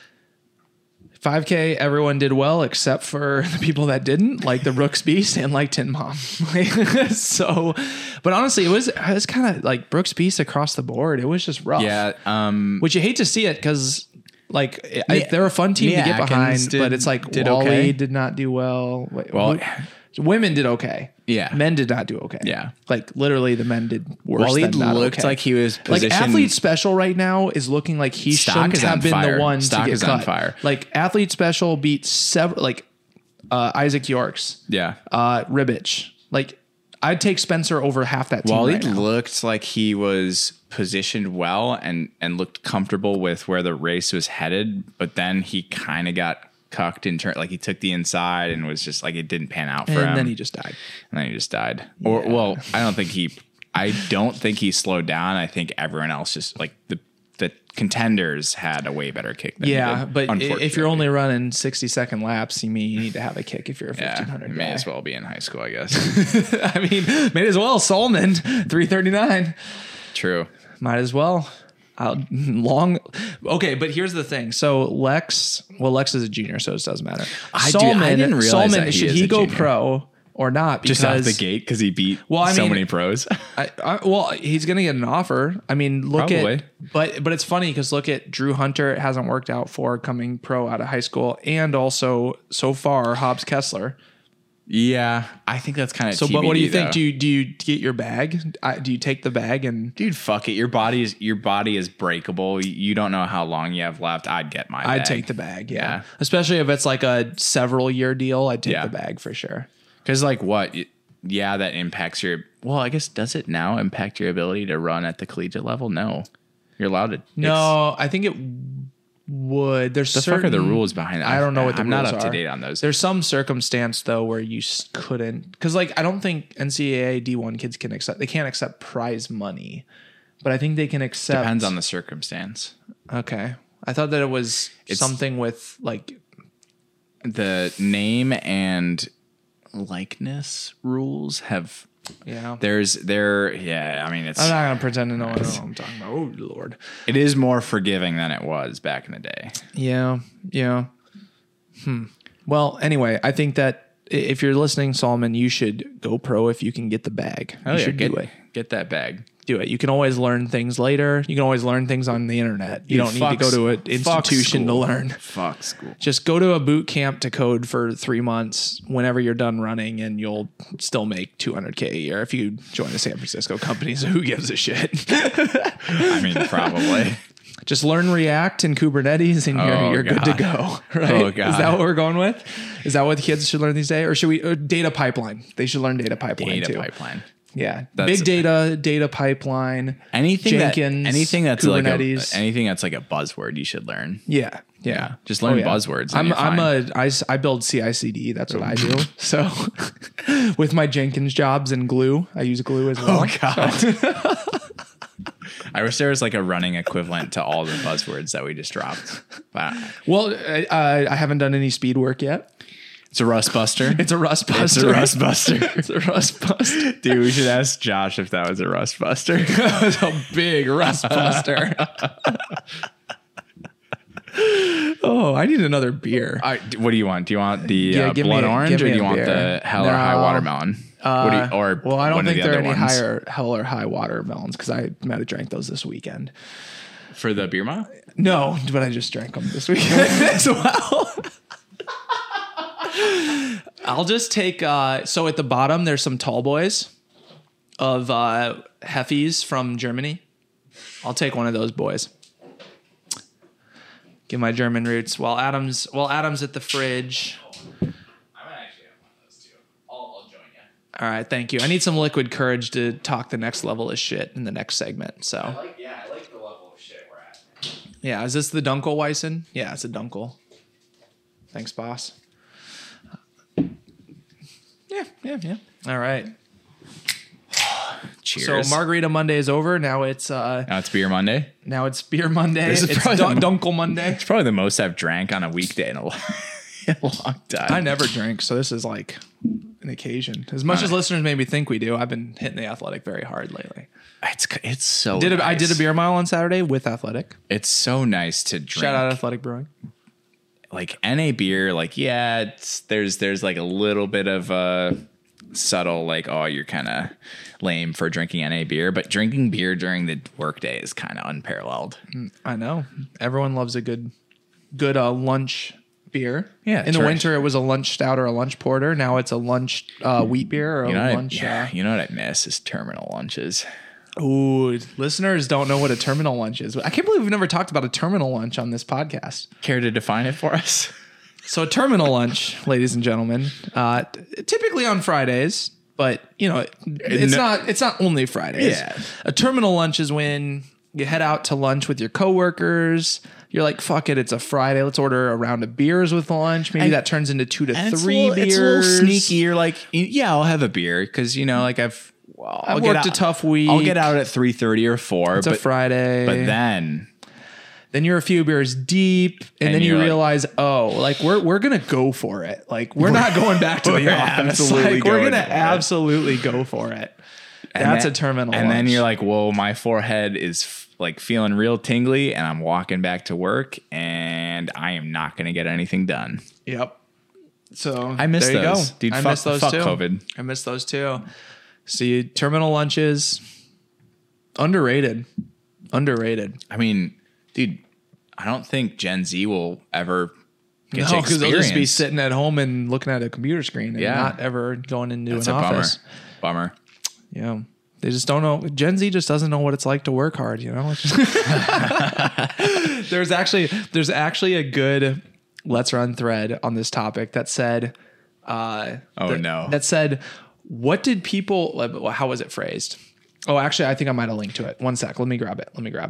5K, everyone did well except for the people that didn't, like the Brooks Beast and like Tin Mom. So, but honestly, it was kind of like Brooks Beast across the board. It was just rough. Yeah. Which you hate to see it because like they're a fun team to get behind, but it's like Wally did not do well. Women did okay. Yeah. Men did not do okay. Yeah. Like literally the men did worse Wally than not looked okay. like he was positioned. Like Athlete Special right now is looking like he shouldn't have been the one to get cut. On fire. Like Athlete Special beat several, like Isaac Yorks. Yeah. Ribbich. Like I'd take Spencer over half that team. Wally right now. looked like he was positioned well and looked comfortable with where the race was headed, but then he kind of got cucked in turn, like he took the inside and was just like it didn't pan out for him. And then he just died. Yeah. Or well, I don't think he slowed down. I think everyone else just like the contenders had a way better kick than he did, but if you're only running 60-second laps, you need to have a kick if you're a 1500 guy. May as well be in high school, I guess. I mean, may as well. Solomon 339. True. Might as well. Okay, but here's the thing. So Lex is a junior, so it doesn't matter. I didn't realize that should he go pro or not? Because, just out the gate because he beat so many pros. He's gonna get an offer. I mean, Probably. but it's funny because look at Drew Hunter. It hasn't worked out for coming pro out of high school, and also so far Hobbs Kessler. Yeah, I think that's kind of so. But what do you think? Do you get your bag? Do you take the bag and dude? Fuck it. Your body is breakable. You don't know how long you have left. I'd get my. I'd take the bag. Yeah, especially if it's like a several year deal. I'd take the bag for sure. Because like what? Yeah, that impacts your. Well, I guess does it now impact your ability to run at the collegiate level? No, you're allowed to. No, I think it would. There's the fuck are the rules behind that? I don't know what the rules are. I'm not up to date on those. There's some circumstance though where you couldn't, because like I don't think NCAA D1 kids can accept. They can't accept prize money, but I think they can accept. Depends on the circumstance. Okay, I thought that it was something with like the name and likeness rules have Yeah. Yeah, I mean, I'm not going to pretend to know what I'm talking about. Oh, Lord. it is more forgiving than it was back in the day. Yeah. Yeah. Well, anyway, I think that if you're listening, Solomon, you should go pro if you can get the bag. You should do it. Get that bag. Do it. You can always learn things later. You can always learn things on the internet. You don't need to go to an institution to learn. Fuck school. Just go to a boot camp to code for 3 months whenever you're done running, and you'll still make $200K a year if you join a San Francisco company. So who gives a shit? I mean, probably. Just learn React and Kubernetes, and you're good to go. Right? Oh, God. Is that what we're going with? Is that what the kids should learn these days? Or should we data pipeline? They should learn data pipeline too. Pipeline. Yeah, big data pipeline. Anything Jenkins, that's Kubernetes. anything that's like a buzzword you should learn. Yeah. Just learn buzzwords. I build CI/CD. That's what I do. So with my Jenkins jobs and Glue, I use Glue as well. Oh God. I wish there was like a running equivalent to all the buzzwords that we just dropped. Wow. Well, I haven't done any speed work yet. It's a rust buster. It's a rust buster. It's a rust buster. It's a rust buster. Dude, we should ask Josh if that was a rust buster. It's a big rust buster. Oh, I need another beer. What do you want? Do you want the blood orange, or do you want the hell or high watermelon? Well, I don't think there are any hell or high watermelons because I might have drank those this weekend. For the beer mile? No, but I just drank them this weekend as well. I'll just take, so at the bottom, there's some tall boys of Heffies from Germany. I'll take one of those boys. Get my German roots. While Adam's at the fridge. I might actually have one of those too. I'll join you. All right, thank you. I need some liquid courage to talk the next level of shit in the next segment. So I like the level of shit we're at. Yeah, is this the Dunkelweizen? Yeah, it's a Dunkel. Thanks, boss. Yeah. All right. Cheers. So Margarita Monday is over. Now it's Beer Monday. Now it's Beer Monday. This is it's Dunkel Monday. It's probably the most I've drank on a weekday in a long time. I never drink, so this is like an occasion. As much as listeners maybe think we do, I've been hitting the Athletic very hard lately. It's so nice. I did a beer mile on Saturday with Athletic. It's so nice to drink. Shout out Athletic Brewing. Like NA beer, like there's like a little bit of a subtle like, oh, you're kind of lame for drinking NA beer, but drinking beer during the workday is kind of unparalleled. I know. Everyone loves a good lunch beer. Yeah. In the winter, it was a lunch stout or a lunch porter. Now it's a lunch wheat beer or lunch. You know what I miss is terminal lunches. Ooh, listeners don't know what a terminal lunch is. I can't believe we've never talked about a terminal lunch on this podcast. Care to define it for us? So a terminal lunch, ladies and gentlemen, typically on Fridays, but it's not only Fridays. Yeah. A terminal lunch is when you head out to lunch with your coworkers. You're like, fuck it, it's a Friday. Let's order a round of beers with lunch. Maybe that turns into 2 to 3 beers. It's a little sneaky. You're like, yeah, I'll have a beer because like I've worked a tough week. I'll get out at 3:30 or 4. It's a Friday. But then you're a few beers deep, and then you realize, we're gonna go for it. Like we're not going back to the office. Like we're gonna absolutely go for it. That's a terminal. And then you're like, whoa, my forehead is like feeling real tingly, and I'm walking back to work, and I am not gonna get anything done. Yep. So I miss those, dude. I miss those fuck too. COVID. I miss those too. See, terminal lunches, underrated. I mean, dude, I don't think Gen Z will ever get to because they'll just be experience. sitting at home and looking at a computer screen and not ever going into an office. Bummer. Yeah. They just don't know. Gen Z just doesn't know what it's like to work hard, There's actually a good Let's Run thread on this topic that said, that said, what did people, how was it phrased? Oh, actually, I think I might have linked to it. One sec. Let me grab it.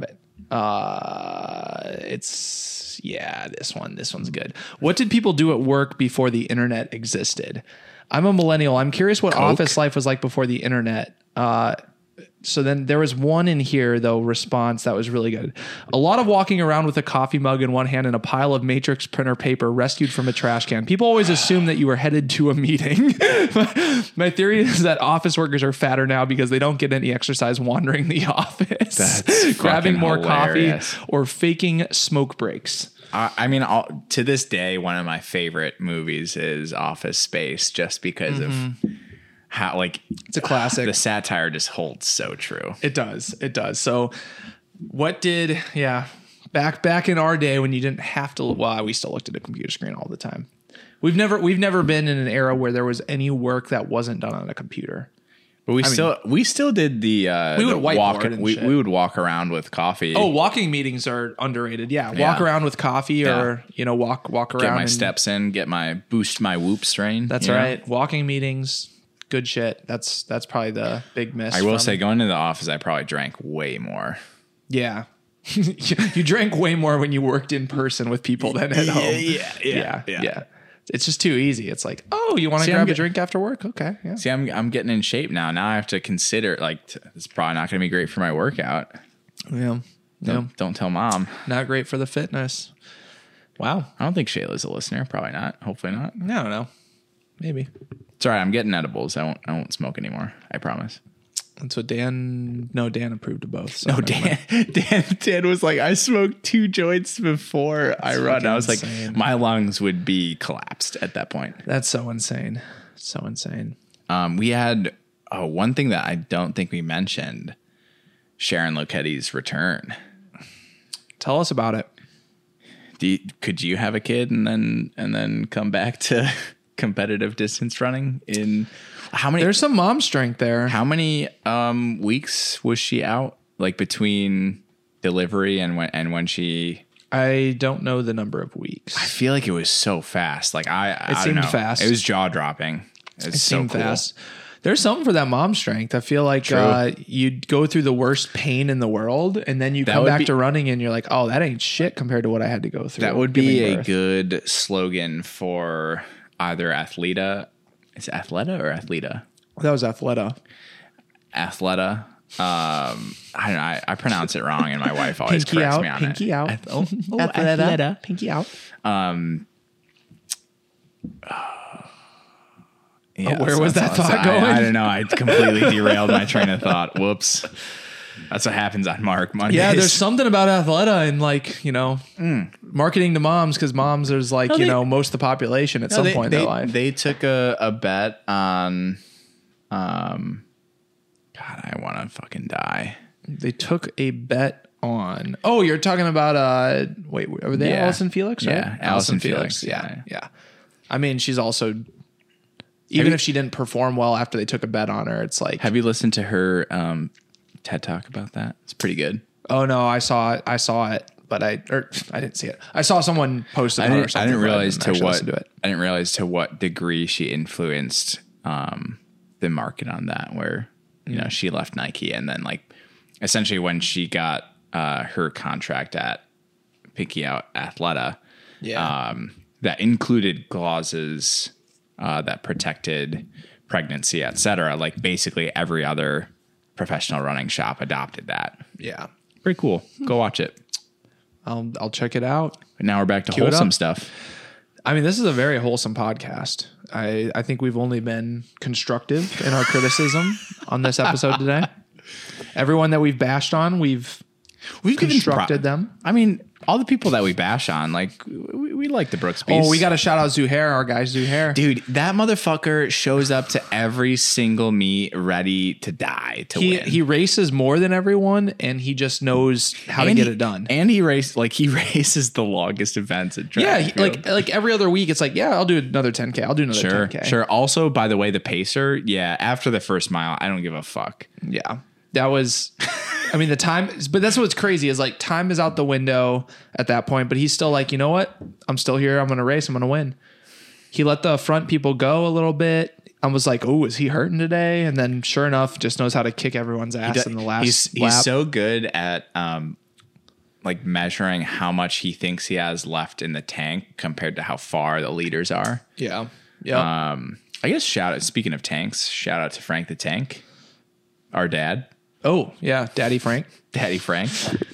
This one. This one's good. What did people do at work before the internet existed? I'm a millennial. I'm curious what office life was like before the internet. So then there was one in here, though, response that was really good. A lot of walking around with a coffee mug in one hand and a pile of matrix printer paper rescued from a trash can. People always assume that you were headed to a meeting. My theory is that office workers are fatter now because they don't get any exercise wandering the office. That's grabbing more hilarious. coffee or faking smoke breaks. I mean, to this day, one of my favorite movies is Office Space, just because of how, like, it's a classic. The satire just holds so true. It does. So back in our day when you didn't have to, well, we still looked at a computer screen all the time. We've never been in an era where there was any work that wasn't done on a computer. But we still did the we would the whiteboard and shit. we would walk around with coffee. Oh, walking meetings are underrated. Yeah, walk around with coffee, or walk around. Get my steps in. Get my boost my whoop strain. That's right. Walking meetings, good shit. That's probably the big miss. I will say, going to the office, I probably drank way more. Yeah. You drank way more when you worked in person with people than at home. Yeah. It's just too easy. It's like, oh, you want to grab a drink after work? Okay. Yeah. See, I'm getting in shape now. Now I have to consider, like, it's probably not going to be great for my workout. Yeah. Don't tell mom. Not great for the fitness. Wow. I don't think Shayla's a listener. Probably not. Hopefully not. I don't know. Maybe. It's all right. I'm getting edibles. I won't smoke anymore. I promise. That's what Dan approved of both. So no, Dan was like, I smoked 2 joints before I run. I was insane. Like, my lungs would be collapsed at that point. That's so insane. So insane. We had one thing that I don't think we mentioned, Sharon Loketti's return. Tell us about it. Could you have a kid and then come back to competitive distance running in how many? There's some mom strength there. How many weeks was she out, like, between delivery and when she? I don't know the number of weeks. I feel like it was so fast. Like it seemed fast. It was jaw dropping. It seemed cool. fast. There's something for that mom strength. I feel like you'd go through the worst pain in the world, and then you come back to running, and you're like, oh, that ain't shit compared to what I had to go through. That would be a good slogan for either Athleta. Is it Athleta or Athleta? That was Athleta. Athleta. I don't know. I pronounce it wrong, and my wife always corrects me on pinky it. Out. Athleta. Pinky out. Yeah, where was that thought going? I don't know. I completely derailed my train of thought. Whoops. That's what happens on Mark Mondays. Yeah, there's something about Athleta and, like, marketing to moms, because moms is like, most of the population at some point in their life. They took a bet on, God, I want to fucking die. They took a bet on, you're talking about, were they Allison Felix? Right? Yeah, Allison Felix. Yeah. I mean, she's also, even if she didn't perform well after they took a bet on her, it's like. Have you listened to her TED Talk about that? It's pretty good. Oh no, I saw it, but I didn't see it. I saw someone post it. I didn't realize to what degree she influenced the market on that. Where she left Nike, and then, like, essentially when she got her contract at Pinky Out Athleta, that included clauses that protected pregnancy, etc. Like, basically every other professional running shop adopted that. Yeah. Pretty cool. Go watch it. I'll check it out. And now we're back to wholesome stuff. I mean, this is a very wholesome podcast. I think we've only been constructive in our criticism on this episode today. Everyone that we've bashed on, we've constructed them. I mean, all the people that we bash on, like, we like the Brooksbys. Oh, we got to shout out Zuhair, our guy Zuhair. Dude, that motherfucker shows up to every single meet ready to die to win. He races more than everyone, and he just knows how to get it done. And he races the longest events at track. Yeah, like every other week, it's like, I'll do another 10K. I'll do another 10K. Sure. Also, by the way, the pacer, after the first mile, I don't give a fuck. Yeah. That was, I mean, the time, but that's what's crazy is, like, time is out the window at that point, but he's still like, you know what? I'm still here. I'm going to race. I'm going to win. He let the front people go a little bit. I was like, oh, is he hurting today? And then sure enough, just knows how to kick everyone's ass in the last lap. He's so good at, like, measuring how much he thinks he has left in the tank compared to how far the leaders are. Yeah. Yeah. I guess speaking of tanks, shout out to Frank the Tank, our dad. Oh yeah, Daddy Frank. Daddy Frank.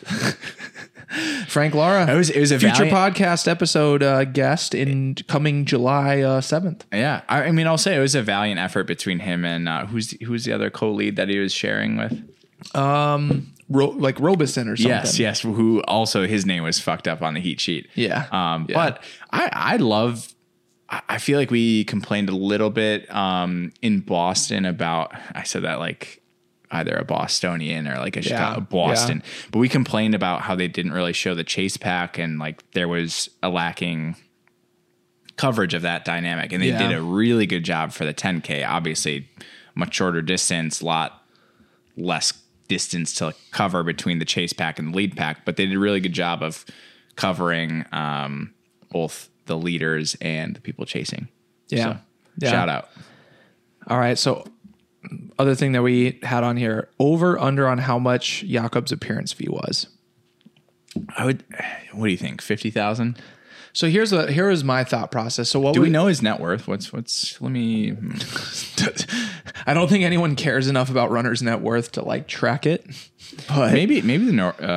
Frank Lara. It was a future valiant, podcast episode guest in coming July 7th. Yeah, I mean, I'll say it was a valiant effort between him and who's the other co-lead that he was sharing with? Like Robeson or something. Yes. Who also his name was fucked up on the heat sheet. Yeah. But I feel like we complained a little bit in Boston about. I said that like either a Bostonian or like a Chicago, Boston. Yeah. But we complained about how they didn't really show the chase pack and like there was a lacking coverage of that dynamic. And they did a really good job for the 10K. Obviously, much shorter distance, lot less distance to cover between the chase pack and the lead pack. But they did a really good job of covering both the leaders and the people chasing. Yeah. So, shout out. All right. So other thing that we had on here, over under on how much Jakob's appearance fee was. What do you think? 50,000? So here is my thought process. So what do we know his net worth? Let me, I don't think anyone cares enough about runners' net worth to like track it, but maybe the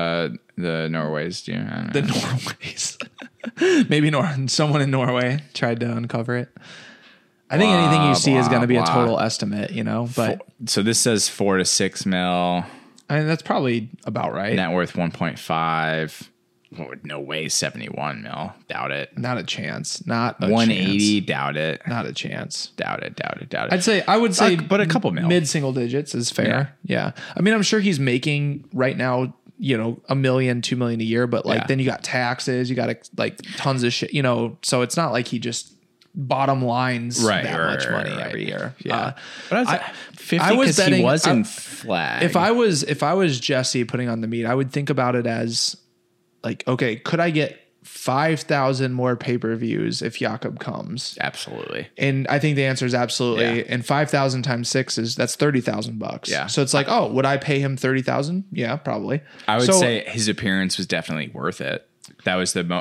Norways do. I don't know. The Norways, maybe someone in Norway tried to uncover it. I think anything you see is going to be a total estimate, but so this says 4 to 6 mil. I mean, that's probably about right. Net worth 1.5. Oh, no way, 71 mil. Doubt it. Not a chance. Not a 180. Chance. Doubt it. Not a chance. Doubt it. I would say, but a couple mil. Mid single digits is fair. Yeah. I mean, I'm sure he's making right now, $1 million, $2 million a year, but then you got taxes, you got like tons of shit, so it's not like he just bottom lines that much money every year. Yeah. But I was betting he wasn't flag. If I was Jesse putting on the meet, I would think about it as like, okay, could I get 5,000 more pay-per-views if Jakob comes? Absolutely. And I think the answer is absolutely. Yeah. And 5,000 times 6 that's $30,000. Yeah. So it's like, oh, would I pay him 30,000? Yeah, probably. I would say his appearance was definitely worth it. That was the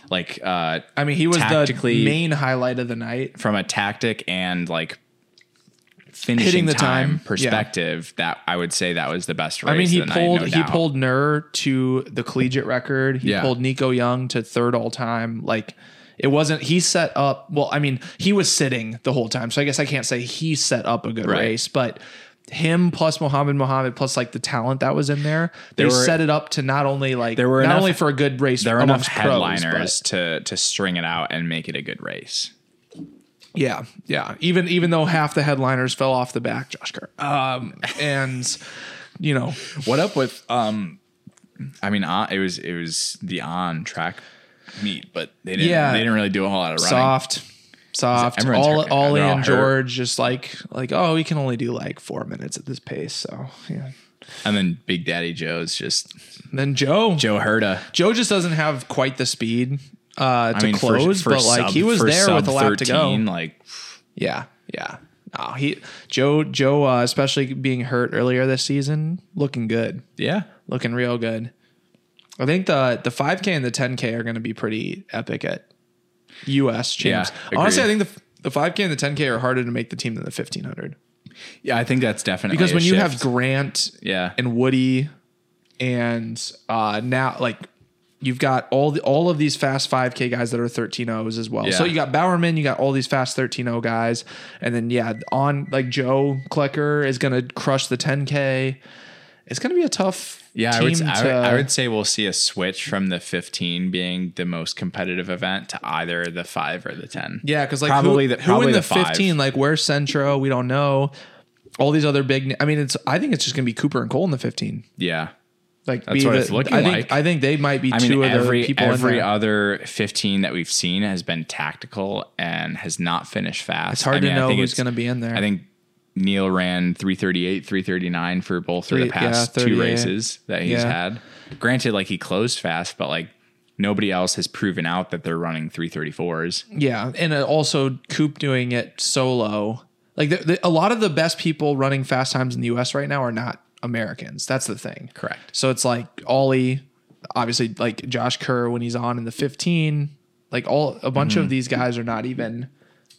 I mean, he was the main highlight of the night from a tactic and like finishing hitting the time perspective. Yeah. That I would say that was the best race. I mean, he pulled pulled Nur to the collegiate record. He pulled Nico Young to third all time. Like it wasn't. He set up. Well, I mean, he was sitting the whole time, so I guess I can't say he set up a good race, but. Him plus Mohammed plus like the talent that was in there, they set it up to not only only for a good race. There were enough headliners to string it out and make it a good race. Yeah. Even though half the headliners fell off the back, Josh Kerr. And what up with I mean, it was the on track meet, but they didn't really do a whole lot of running. Soft. Ollie and George just like, oh, we can only do like 4 minutes at this pace. So, yeah. And then Big Daddy Joe's just. Then Joe Herta. Joe just doesn't have quite the speed to close, but like he was there with a lap to go. Like, yeah. No, Joe, especially being hurt earlier this season, looking good. Yeah. Looking real good. I think the 5K and the 10K are going to be pretty epic at U.S. champs. Yeah, honestly, I think the 5K and the 10K are harder to make the team than the 1500. Yeah, I think that's definitely because when you have Grant and Woody and now like you've got all of these fast 5K guys that are 13.0s as well. Yeah. So you got Bowerman, you got all these fast 13.0 guys, and then on like Joe Klecker is going to crush the 10K. It's going to be a tough team. I would say we'll see a switch from the 15 being the most competitive event to either the 5 or the 10. Yeah, because like who in the 15? Like where's Centro? We don't know. All these other big. I mean, I think it's just going to be Cooper and Cole in the 15. Yeah, like that's what it's looking like. I think they might be two of the people. Every other 15 that we've seen has been tactical and has not finished fast. It's hard to know who's going to be in there. I think Neil ran 338, 339 for both of the past 2 races that he's had. Granted, like he closed fast, but like nobody else has proven out that they're running 334s. Yeah, and also Coop doing it solo. Like a lot of the best people running fast times in the U.S. right now are not Americans. That's the thing. Correct. So it's like Ollie, obviously like Josh Kerr when he's on in the 15. Like a bunch of these guys are not even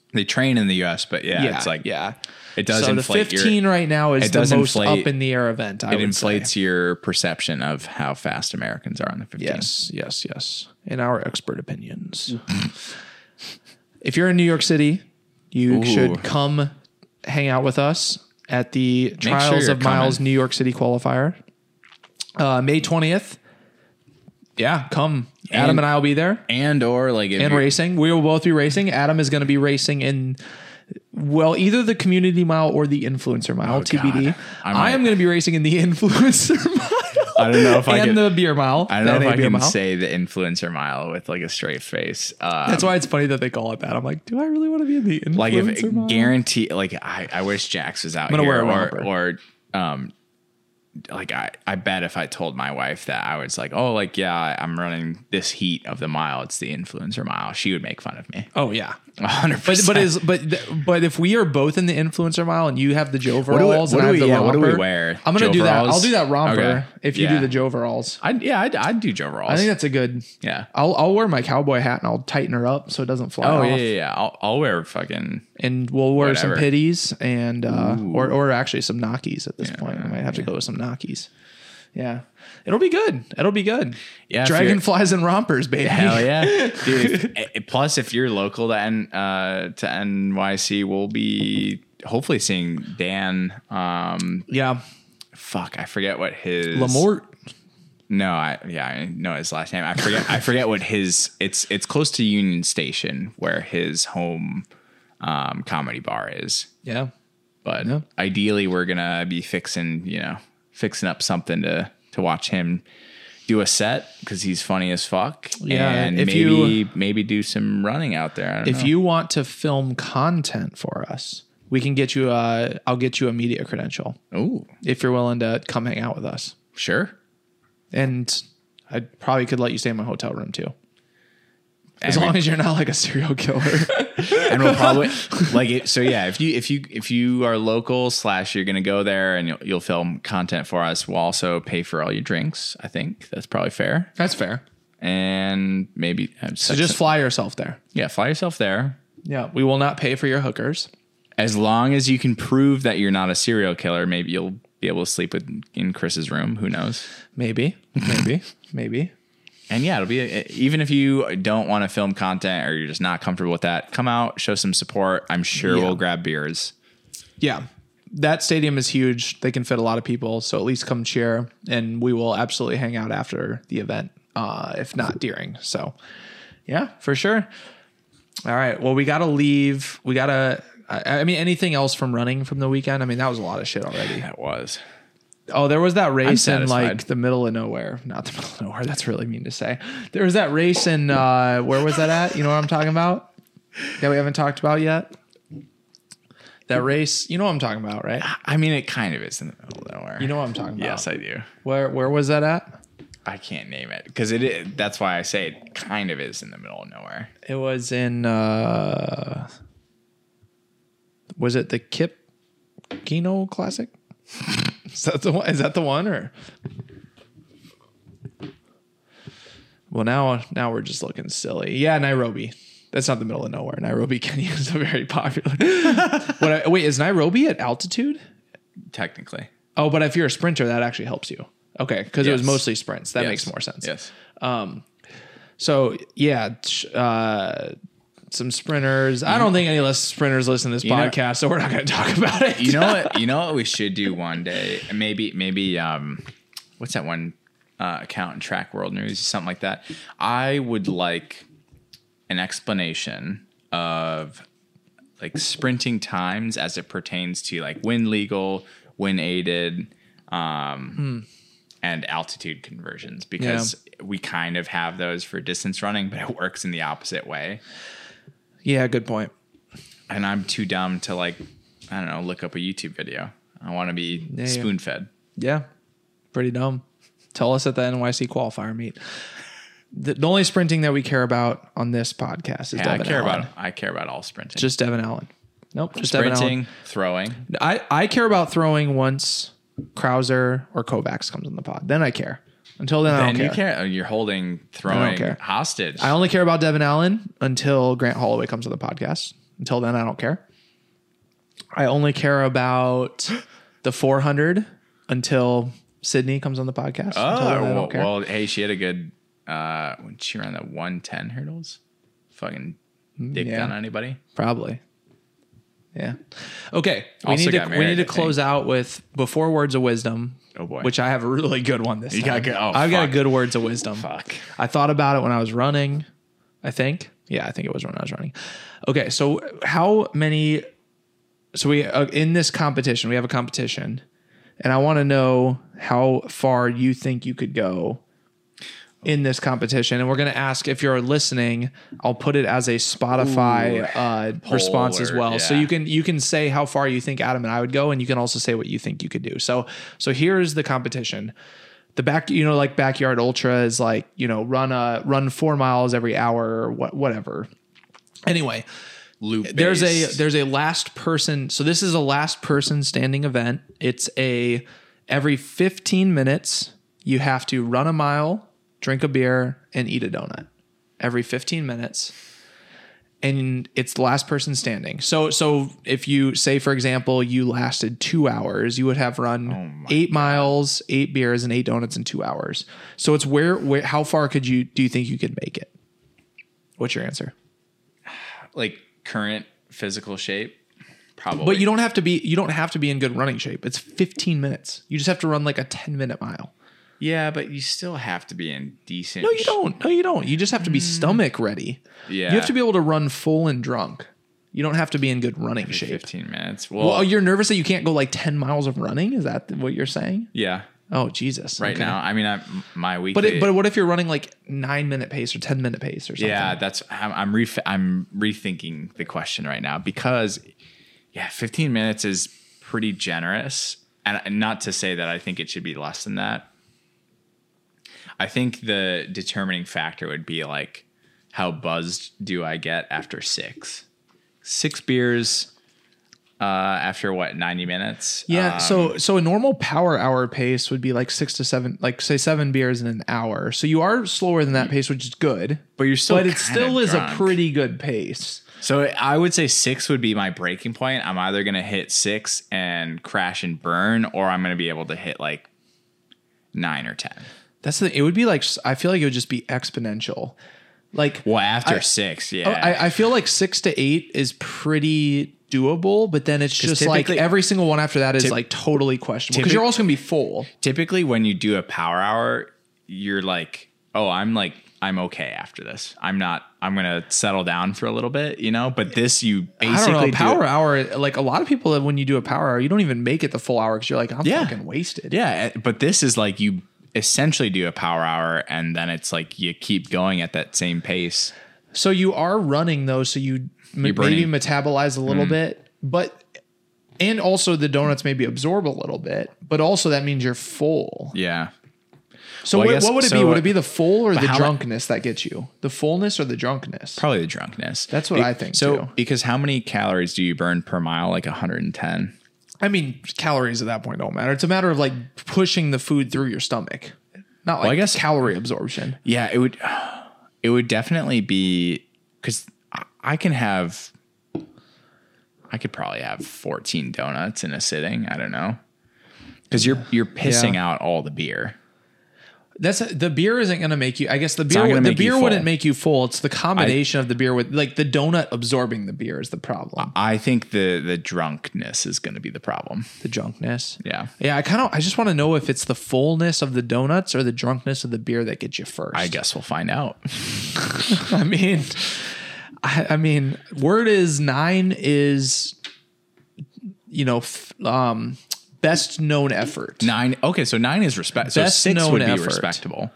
They train in the U.S., but it's like it does so inflate the 15 right now is the most inflate, up in the air event. It inflates your perception of how fast Americans are on the 15. Yes. In our expert opinions. If you're in New York City, you should come hang out with us at the Trials of Miles New York City qualifier. May 20th. Yeah, come. Adam and I will be there. And racing. We will both be racing. Adam is going to be racing in, either the community mile or the influencer mile, TBD. I am going to be racing in the influencer mile. I don't know if I can. And the beer mile. I don't know if I can say the influencer mile with like a straight face. That's why it's funny that they call it that. I'm like, do I really want to be in the influencer mile? Guarantee, I wish Jax was out I'm here. Wear a or I bet if I told my wife that I was like, I'm running this heat of the mile, it's the influencer mile, she would make fun of me. Oh yeah, 100%. But if we are both in the influencer mile and you have the Joveralls and I have the romper, what do we wear? I'm gonna do that. I'll do that romper if you do the Joveralls. I'd do Joveralls. I think that's a good. Yeah, I'll wear my cowboy hat and I'll tighten her up so it doesn't fly off. Yeah. I'll wear fucking. And we'll wear some pitties and or actually some Nokis at this point. I might have to go with some Nokis. Yeah. It'll be good. Yeah. Dragonflies and rompers, baby. Hell yeah. Dude, plus, if you're local to NYC, we'll be hopefully seeing Dan. Fuck, I forget what his... Lamort. No, I know his last name. I forget what his... It's close to Union Station where his home comedy bar is. Yeah. But ideally, we're going to be fixing up something to watch him do a set because he's funny as fuck. Yeah, and maybe do some running out there. If you want to film content for us, we can get you. I'll get you a media credential. Ooh, if you're willing to come hang out with us. Sure. And I probably could let you stay in my hotel room too. As long as you're not like a serial killer. And we'll probably if you are local / you're going to go there and you'll film content for us, we'll also pay for all your drinks. I think that's probably fair. That's fair. And maybe so just fly yourself there. Yeah, fly yourself there. Yeah, we will not pay for your hookers. As long as you can prove that you're not a serial killer, maybe you'll be able to sleep in Chris's room. Who knows? Maybe. And yeah, it'll be even if you don't want to film content or you're just not comfortable with that, come out, show some support. I'm sure we'll grab beers. Yeah. That stadium is huge. They can fit a lot of people. So at least come cheer and we will absolutely hang out after the event, if not during. So yeah, for sure. All right. Well, we got to leave. Anything else from running from the weekend? I mean, that was a lot of shit already. That was. Oh, there was that race in like the middle of nowhere. Not the middle of nowhere. That's really mean to say. There was that race in, where was that at? You know what I'm talking about? That we haven't talked about yet? That race, you know what I'm talking about, right? I mean, it kind of is in the middle of nowhere. You know what I'm talking about? Yes, I do. Where was that at? I can't name it because that's why I say it kind of is in the middle of nowhere. It was in, was it the Kip Kino Classic? Is that the one? Is that the one or? Well, now we're just looking silly. Yeah, Nairobi. That's not the middle of nowhere. Nairobi, Kenya is very popular. Wait, is Nairobi at altitude? Technically. Oh, but if you're a sprinter, that actually helps you. Okay, because it was mostly sprints. That makes more sense. Yes. So yeah, some sprinters. I don't think any less sprinters listen to this podcast, so we're not going to talk about it. You know what we should do one day? Maybe what's that one account in Track World News, something like that. I would like an explanation of like sprinting times as it pertains to like wind legal, wind aided, and altitude conversions, because we kind of have those for distance running, but it works in the opposite way. Yeah, good point. And I'm too dumb to look up a YouTube video. I want to be spoon fed. Yeah, pretty dumb. Tell us at the NYC qualifier meet. The only sprinting that we care about on this podcast is Devin Allen. I care about all sprinting. Just Devin Allen. Nope, just sprinting, Devin Allen. Throwing. I care about throwing once Krauser or Kovacs comes in the pod. Then I care. Until then, I don't care. You're holding throwing hostage. I only care about Devin Allen until Grant Holloway comes to the podcast. Until then, I don't care. I only care about the 400 until Sydney comes on the podcast. Until then, I don't care. Well, hey, she had a good when she ran the 110 hurdles. Fucking dick down on anybody. Probably. Yeah. Okay. We Also need got married, to I close think. out with Before Words of Wisdom. Oh boy. Which I have a really good one this You time. got good. Oh, I've got a fuck. good Words of Wisdom. Fuck. I thought about it when I was running, I think. Yeah, I think it was when I was running. Okay, so how many... So we in this competition, we have a competition, and I want to know how far you think you could go in this competition. And we're going to ask, if you're listening, I'll put it as a Spotify response as well. yeah. So you can say how far you think Adam and I would go, and you can also say what you think you could do. So here's the competition. The like Backyard Ultra is like, run 4 miles every hour or whatever. Anyway, Loop there's based. a last person. So this is a last person standing event. It's every 15 minutes you have to run a mile, drink a beer, and eat a donut every 15 minutes. And it's the last person standing. So if you say, for example, you lasted 2 hours, you would have run 8 miles, 8 beers, and 8 donuts in 2 hours. So it's where how far do you think you could make it? What's your answer? Like current physical shape, probably. But you don't have to be in good running shape. It's 15 minutes. You just have to run like a 10-minute mile. Yeah, but you still have to be in decent. No, you don't. No, you don't. You just have to be stomach ready. Yeah. You have to be able to run full and drunk. You don't have to be in good running shape. 15 minutes. Well, you're nervous that you can't go like 10 miles of running? Is that what you're saying? yeah. Oh, Jesus. Right Okay. now, I mean, my weekly. But what if you're running like 9-minute pace or 10-minute pace or something? Yeah, I'm rethinking the question right now because 15 minutes is pretty generous, and not to say that I think it should be less than that. I think the determining factor would be like, how buzzed do I get after 6 beers after 90 minutes? Yeah. So a normal power hour pace would be like 6 to 7, like say 7 beers in an hour. So you are slower than that pace, which is good. But you're still But it kinda still is drunk. a pretty good pace. So I would say 6 would be my breaking point. I'm either going to hit 6 and crash and burn, or I'm going to be able to hit like 9 or 10. It would be like, I feel like it would just be exponential. Like, Well, after 6, yeah. I feel like 6 to 8 is pretty doable, but then it's just like typically- every single one after that is like totally questionable because you're also gonna be full. Typically, when you do a power hour, you're like, oh, I'm okay after this. I'm going to settle down for a little bit, But this, you basically I don't know. do Power hour, like a lot of people, when you do a power hour, you don't even make it the full hour because you're like, I'm Yeah. fucking wasted. Yeah, but this is like you essentially do a power hour, and then it's like you keep going at that same pace. So you are running though, so you maybe burning. metabolize a little bit, and also the donuts maybe absorb a little bit, but also that means you're full. Yeah. So Well, I what guess- would it be? so- Would it be the full or the how mu- drunkenness that gets you? The fullness or the drunkenness? Probably the drunkenness. That's what I think, So, too. because how many calories do you burn per mile? Like 110. I mean, calories at that point don't matter. It's a matter of like pushing the food through your stomach, not like I guess- calorie absorption. Yeah, it would definitely be, because I could probably have 14 donuts in a sitting. I don't know. Because you're pissing out all the beer. The beer isn't going to make you. I guess the not beer gonna the make you beer wouldn't full. make you full. It's the combination of the beer with like the donut absorbing the beer is the problem. I think the drunkenness is going to be the problem. The drunkenness. Yeah. Yeah. I just want to know if it's the fullness of the donuts or the drunkenness of the beer that gets you first. I guess we'll find out. I mean, word is 9 is, best known effort. 9. Okay, so 9 is respect. So Best 6 known would be effort. respectable.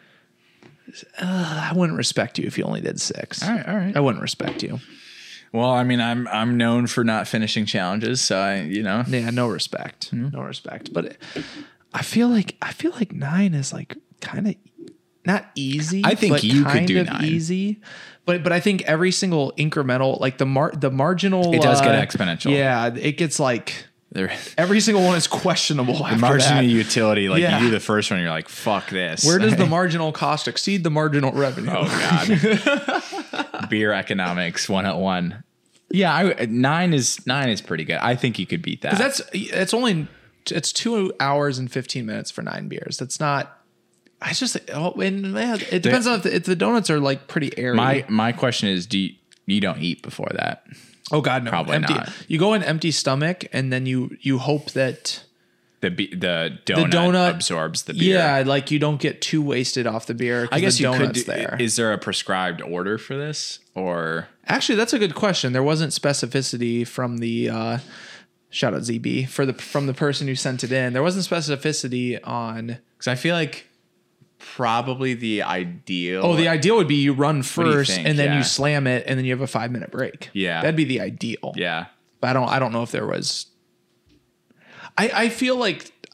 I wouldn't respect you if you only did 6. All right. I wouldn't respect you. Well, I mean, I'm known for not finishing challenges, so Yeah, no respect. No respect. But I feel like 9 is like kind of not easy. I think but you could kind do of 9. easy. But I think every single incremental, like the marginal, It does get exponential. Yeah, it gets like There, every single one is questionable. After marginal that. utility, like Yeah. you do the first one, you're like, fuck this. Where does the marginal cost exceed the marginal revenue? Oh God. Beer economics 101. Yeah, 9 is pretty good. I think you could beat that. Because it's 2 hours and 15 minutes for 9 beers. That's not. I just it depends on if the donuts are like pretty airy. My question is, you don't eat before that? Oh God, no, probably empty. not. You go in empty stomach, and then you hope that the donut absorbs the beer. Yeah, like you don't get too wasted off the beer. I guess the you could. there. Is there a prescribed order for this, or actually, that's a good question. There wasn't specificity from the shout out ZB from the person who sent it in. There wasn't specificity on because I feel like probably the ideal. Oh, the ideal would be you run first think? and then Yeah. you slam it and then you have a 5-minute break. Yeah, that'd be the ideal. Yeah, but I don't know if there was. I feel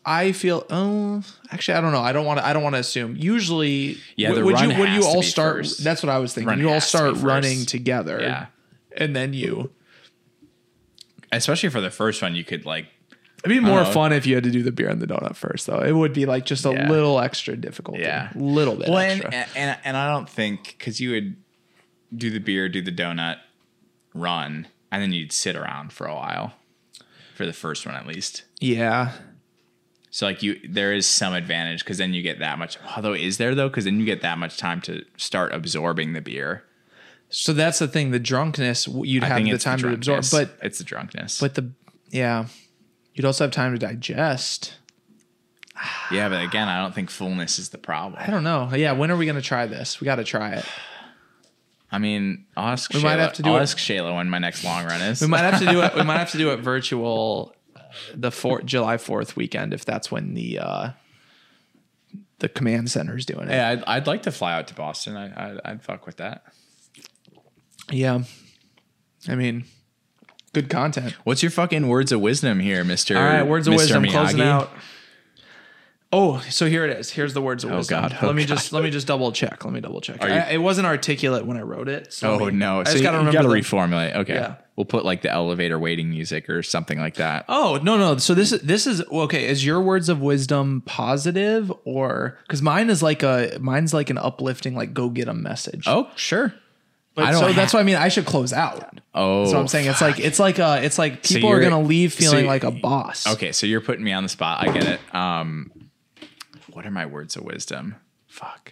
actually I don't know. I don't want to assume. Usually, yeah. When you all start? First. That's what I was thinking. You all start running together. Yeah, and then you. Especially for the first one, you could like. It'd be more fun if you had to do the beer and the donut first, though. It would be like just a little extra difficult. Yeah, a little bit extra. And I don't think because you would do the beer, do the donut, run, and then you'd sit around for a while for the first one at least. Yeah. So like there is some advantage because then you get that much. Although is there though? Because then you get that much time to start absorbing the beer. So that's the thing. The drunkenness, you'd have the time to absorb, but it's the drunkenness. But you'd also have time to digest. Yeah, but again, I don't think fullness is the problem. I don't know. Yeah, when are we going to try this? We got to try it. I mean, I'll ask Shayla when my next long run is. We might have to do it. We might have to do it virtual, July 4th weekend, if that's when the command center is doing it. Yeah, I'd like to fly out to Boston. I'd fuck with that. Yeah, I mean, good content. What's your fucking words of wisdom here, Mr. All right, words of wisdom. Miyagi? Closing out. Oh, so here it is. Here's the words of wisdom. God. Let me just double check. It wasn't articulate when I wrote it. So no. I just gotta remember. You got to reformulate. Okay. Yeah. We'll put like the elevator waiting music or something like that. Oh, no. So this is okay. Is your words of wisdom positive or because mine's like an uplifting, like go get 'em message. Oh, sure. But so that's what I mean. I should close out. Oh, that's what I'm saying. Fuck. It's like people are gonna leave feeling like a boss. Okay, so you're putting me on the spot. I get it. What are my words of wisdom? Fuck.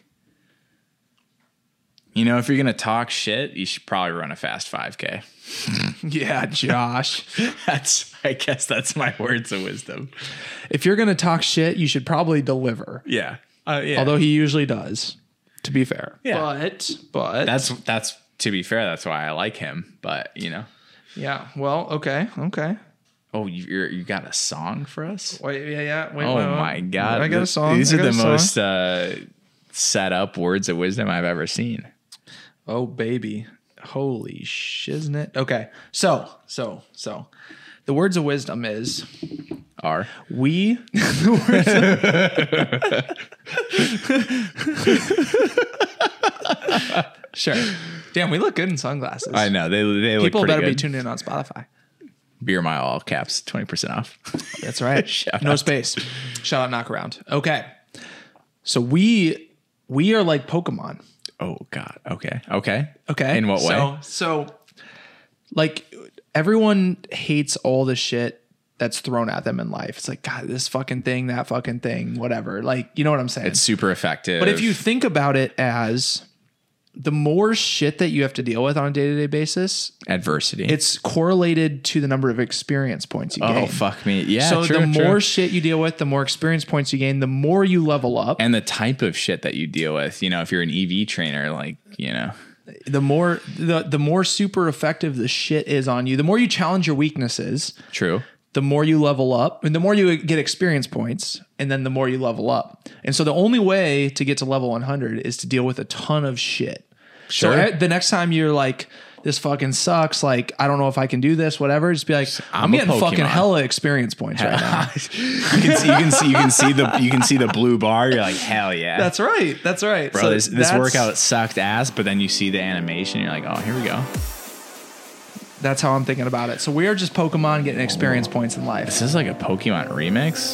You know, if you're gonna talk shit, you should probably run a fast 5K. Yeah, Josh. I guess that's my words of wisdom. If you're gonna talk shit, you should probably deliver. Yeah. Although he usually does. To be fair. Yeah. But that's to be fair. That's why I like him. But you know. Yeah. Well. Okay. Oh, you got a song for us? Wait. Yeah. Wait. My God! I got a song. These are the most set up words of wisdom I've ever seen. Oh baby, holy shiznit. Okay. So the words of wisdom are we. Sure. Damn, we look good in sunglasses. I know they look. People better good. be tuned in on Spotify. Beer Mile all caps 20% off. That's right. No space. Shout out knock around. Okay. So we are like Pokemon. Oh God. Okay. In what way? So like everyone hates all the shit that's thrown at them in life. It's like, God, this fucking thing, that fucking thing, whatever. Like, you know what I'm saying? It's super effective. But if you think about it as the more shit that you have to deal with on a day-to-day basis, adversity, it's correlated to the number of experience points you gain. Oh, fuck me. Yeah. So the more shit you deal with, the more experience points you gain, the more you level up. And the type of shit that you deal with, you know, if you're an EV trainer, like, you know, the more super effective the shit is on you, the more you challenge your weaknesses. True. The more you level up and the more you get experience points and then the more you level up. And so the only way to get to level 100 is to deal with a ton of shit. Sure. So the next time you're like, this fucking sucks. Like, I don't know if I can do this, whatever. Just be like, I'm getting fucking hella experience points right now. you can see the blue bar. You're like, hell yeah. That's right. Bro, so this workout sucked ass, but then you see the animation. You're like, oh, here we go. That's how I'm thinking about it. So we are just Pokemon getting experience points in life. This is like a Pokemon remix.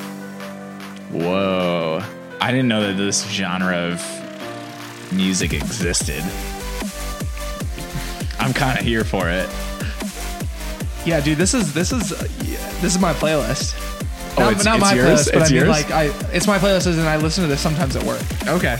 Whoa. I didn't know that this genre of music existed. I'm kind of here for it. Yeah, dude, this is my playlist. Oh, not it's my yours? playlist, but It's I mean, yours? like, it's my playlist, and I listen to this sometimes at work. Okay.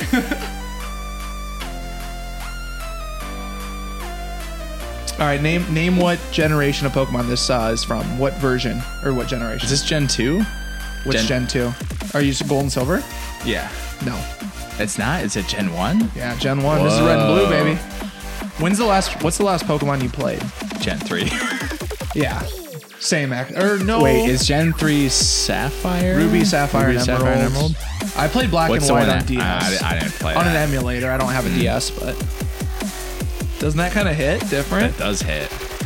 All right, name what generation of Pokemon this is from. What version or what generation? Is this Gen 2? Which Gen 2? Are you Gold and Silver? Yeah. No. It's not? Is it Gen 1? Yeah, Gen 1. This is Red and Blue, Whoa. baby. What's the last Pokemon you played? Gen 3. Yeah. Same no. Wait, is Gen 3 Sapphire? Ruby, Sapphire, and Emerald. I played Black What's and the White one on DS. I didn't play on that. an emulator. I don't have a DS, but doesn't that kind of hit different? It does hit.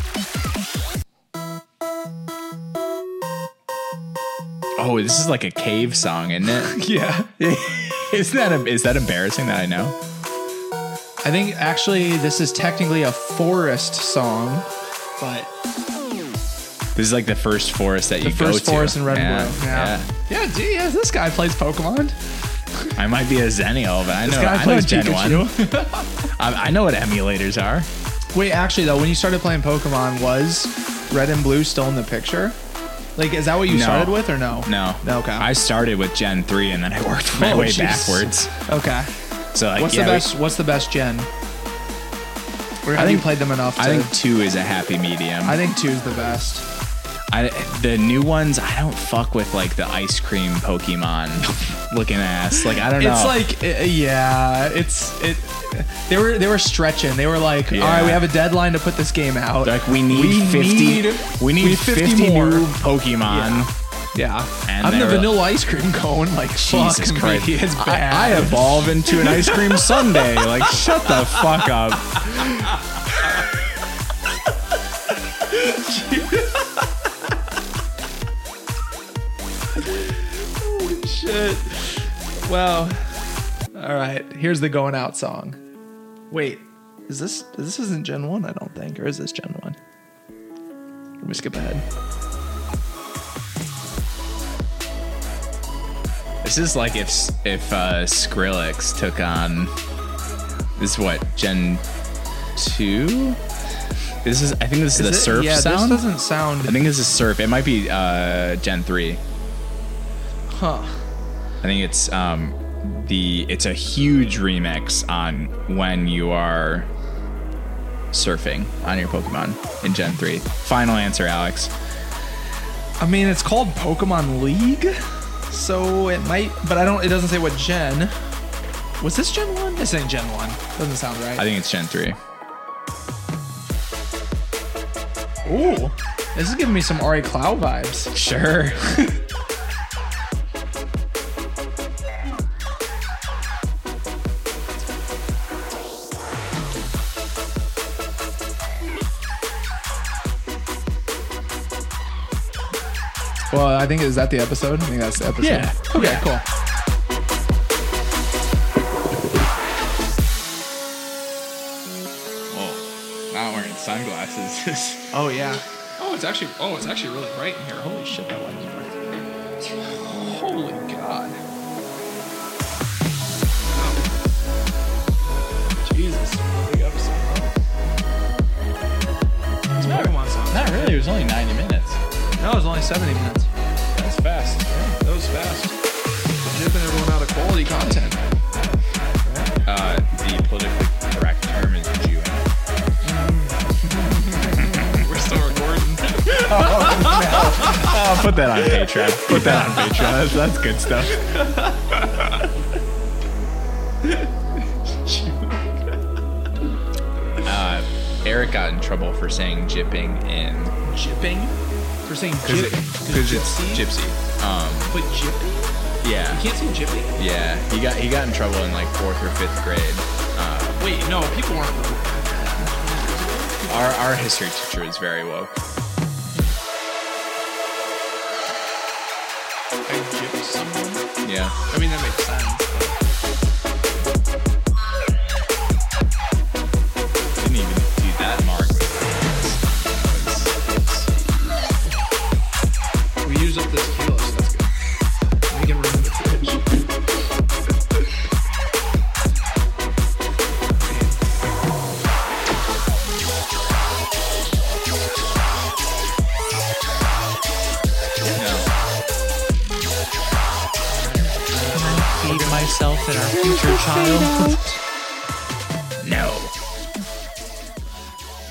Oh, this is like a cave song, isn't it? Yeah. Is that embarrassing that I know? I think actually this is technically a forest song, but This is like the first forest that you go to. the first forest in Red yeah, and Blue. Yeah, geez, this guy plays Pokemon. I might be a Zennial, but I know, This guy I know plays Gen 1. Pikachu. I know what emulators are. Wait, actually though, when you started playing Pokemon, was Red and Blue still in the picture? Like, is that what you No. started with or no? No. Okay. I started with Gen 3 and then I worked my way jeez. backwards. Okay. So like, What's the best gen? Or have you played them enough? I think 2 is a happy medium. I think 2 is the best. The new ones, I don't fuck with like the ice cream Pokemon looking ass. Like, I don't know. It's like, they were stretching. They were like, Yeah. all right, we have a deadline to put this game out. Like, we need 50 more. new Pokemon. Yeah. And I'm the they were- vanilla ice cream cone. Like, Jesus fuck Christ. me. It's bad. I evolve into an ice cream sundae. Like, shut the fuck up. Shit. Well, all right. Here's the going out song. Wait, this isn't Gen 1, I don't think, or is this Gen 1? Let me skip ahead. This is like if Skrillex took on. This is what, Gen 2? I think this is the surf yeah, sound. this doesn't sound. I think this is surf. It might be Gen 3. Huh. I think it's it's a huge remix on when you are surfing on your Pokemon in Gen 3. Final answer, Alex. I mean, it's called Pokemon League, so it might, but it doesn't say what gen. Was this Gen 1? This ain't Gen 1. Doesn't sound right. I think it's Gen 3. Ooh, this is giving me some Ari Clow vibes. Sure. Well, I think, is that the episode? I think that's the episode. Yeah. Okay, Yeah. cool. Whoa. Not wearing sunglasses. Oh, yeah. Oh, it's actually really bright in here. Holy shit, that light is bright. Holy God. Jesus. Big episode, huh? It's Pokemon songs. Not really. It was only 90 minutes. No, it was only 70 minutes. That's fast. Yeah, that was fast. Nipping everyone out of quality content. The politically correct term is Jewing. We're still recording. Oh, put that on Patreon. Put that on Patreon. That's good stuff. Eric got in trouble for saying jipping in Jipping? For saying because it's gypsy. But jipping? Yeah, You can't say jipping? yeah. He got in trouble in like 4th or 5th grade. Wait, no, people weren't. Our history teacher is very woke. I jipped someone? Yeah. I mean, that makes sense. Didn't even do that, Mark. We used up this kilo, so that's good. We can ruin the fridge. myself and our future child? No.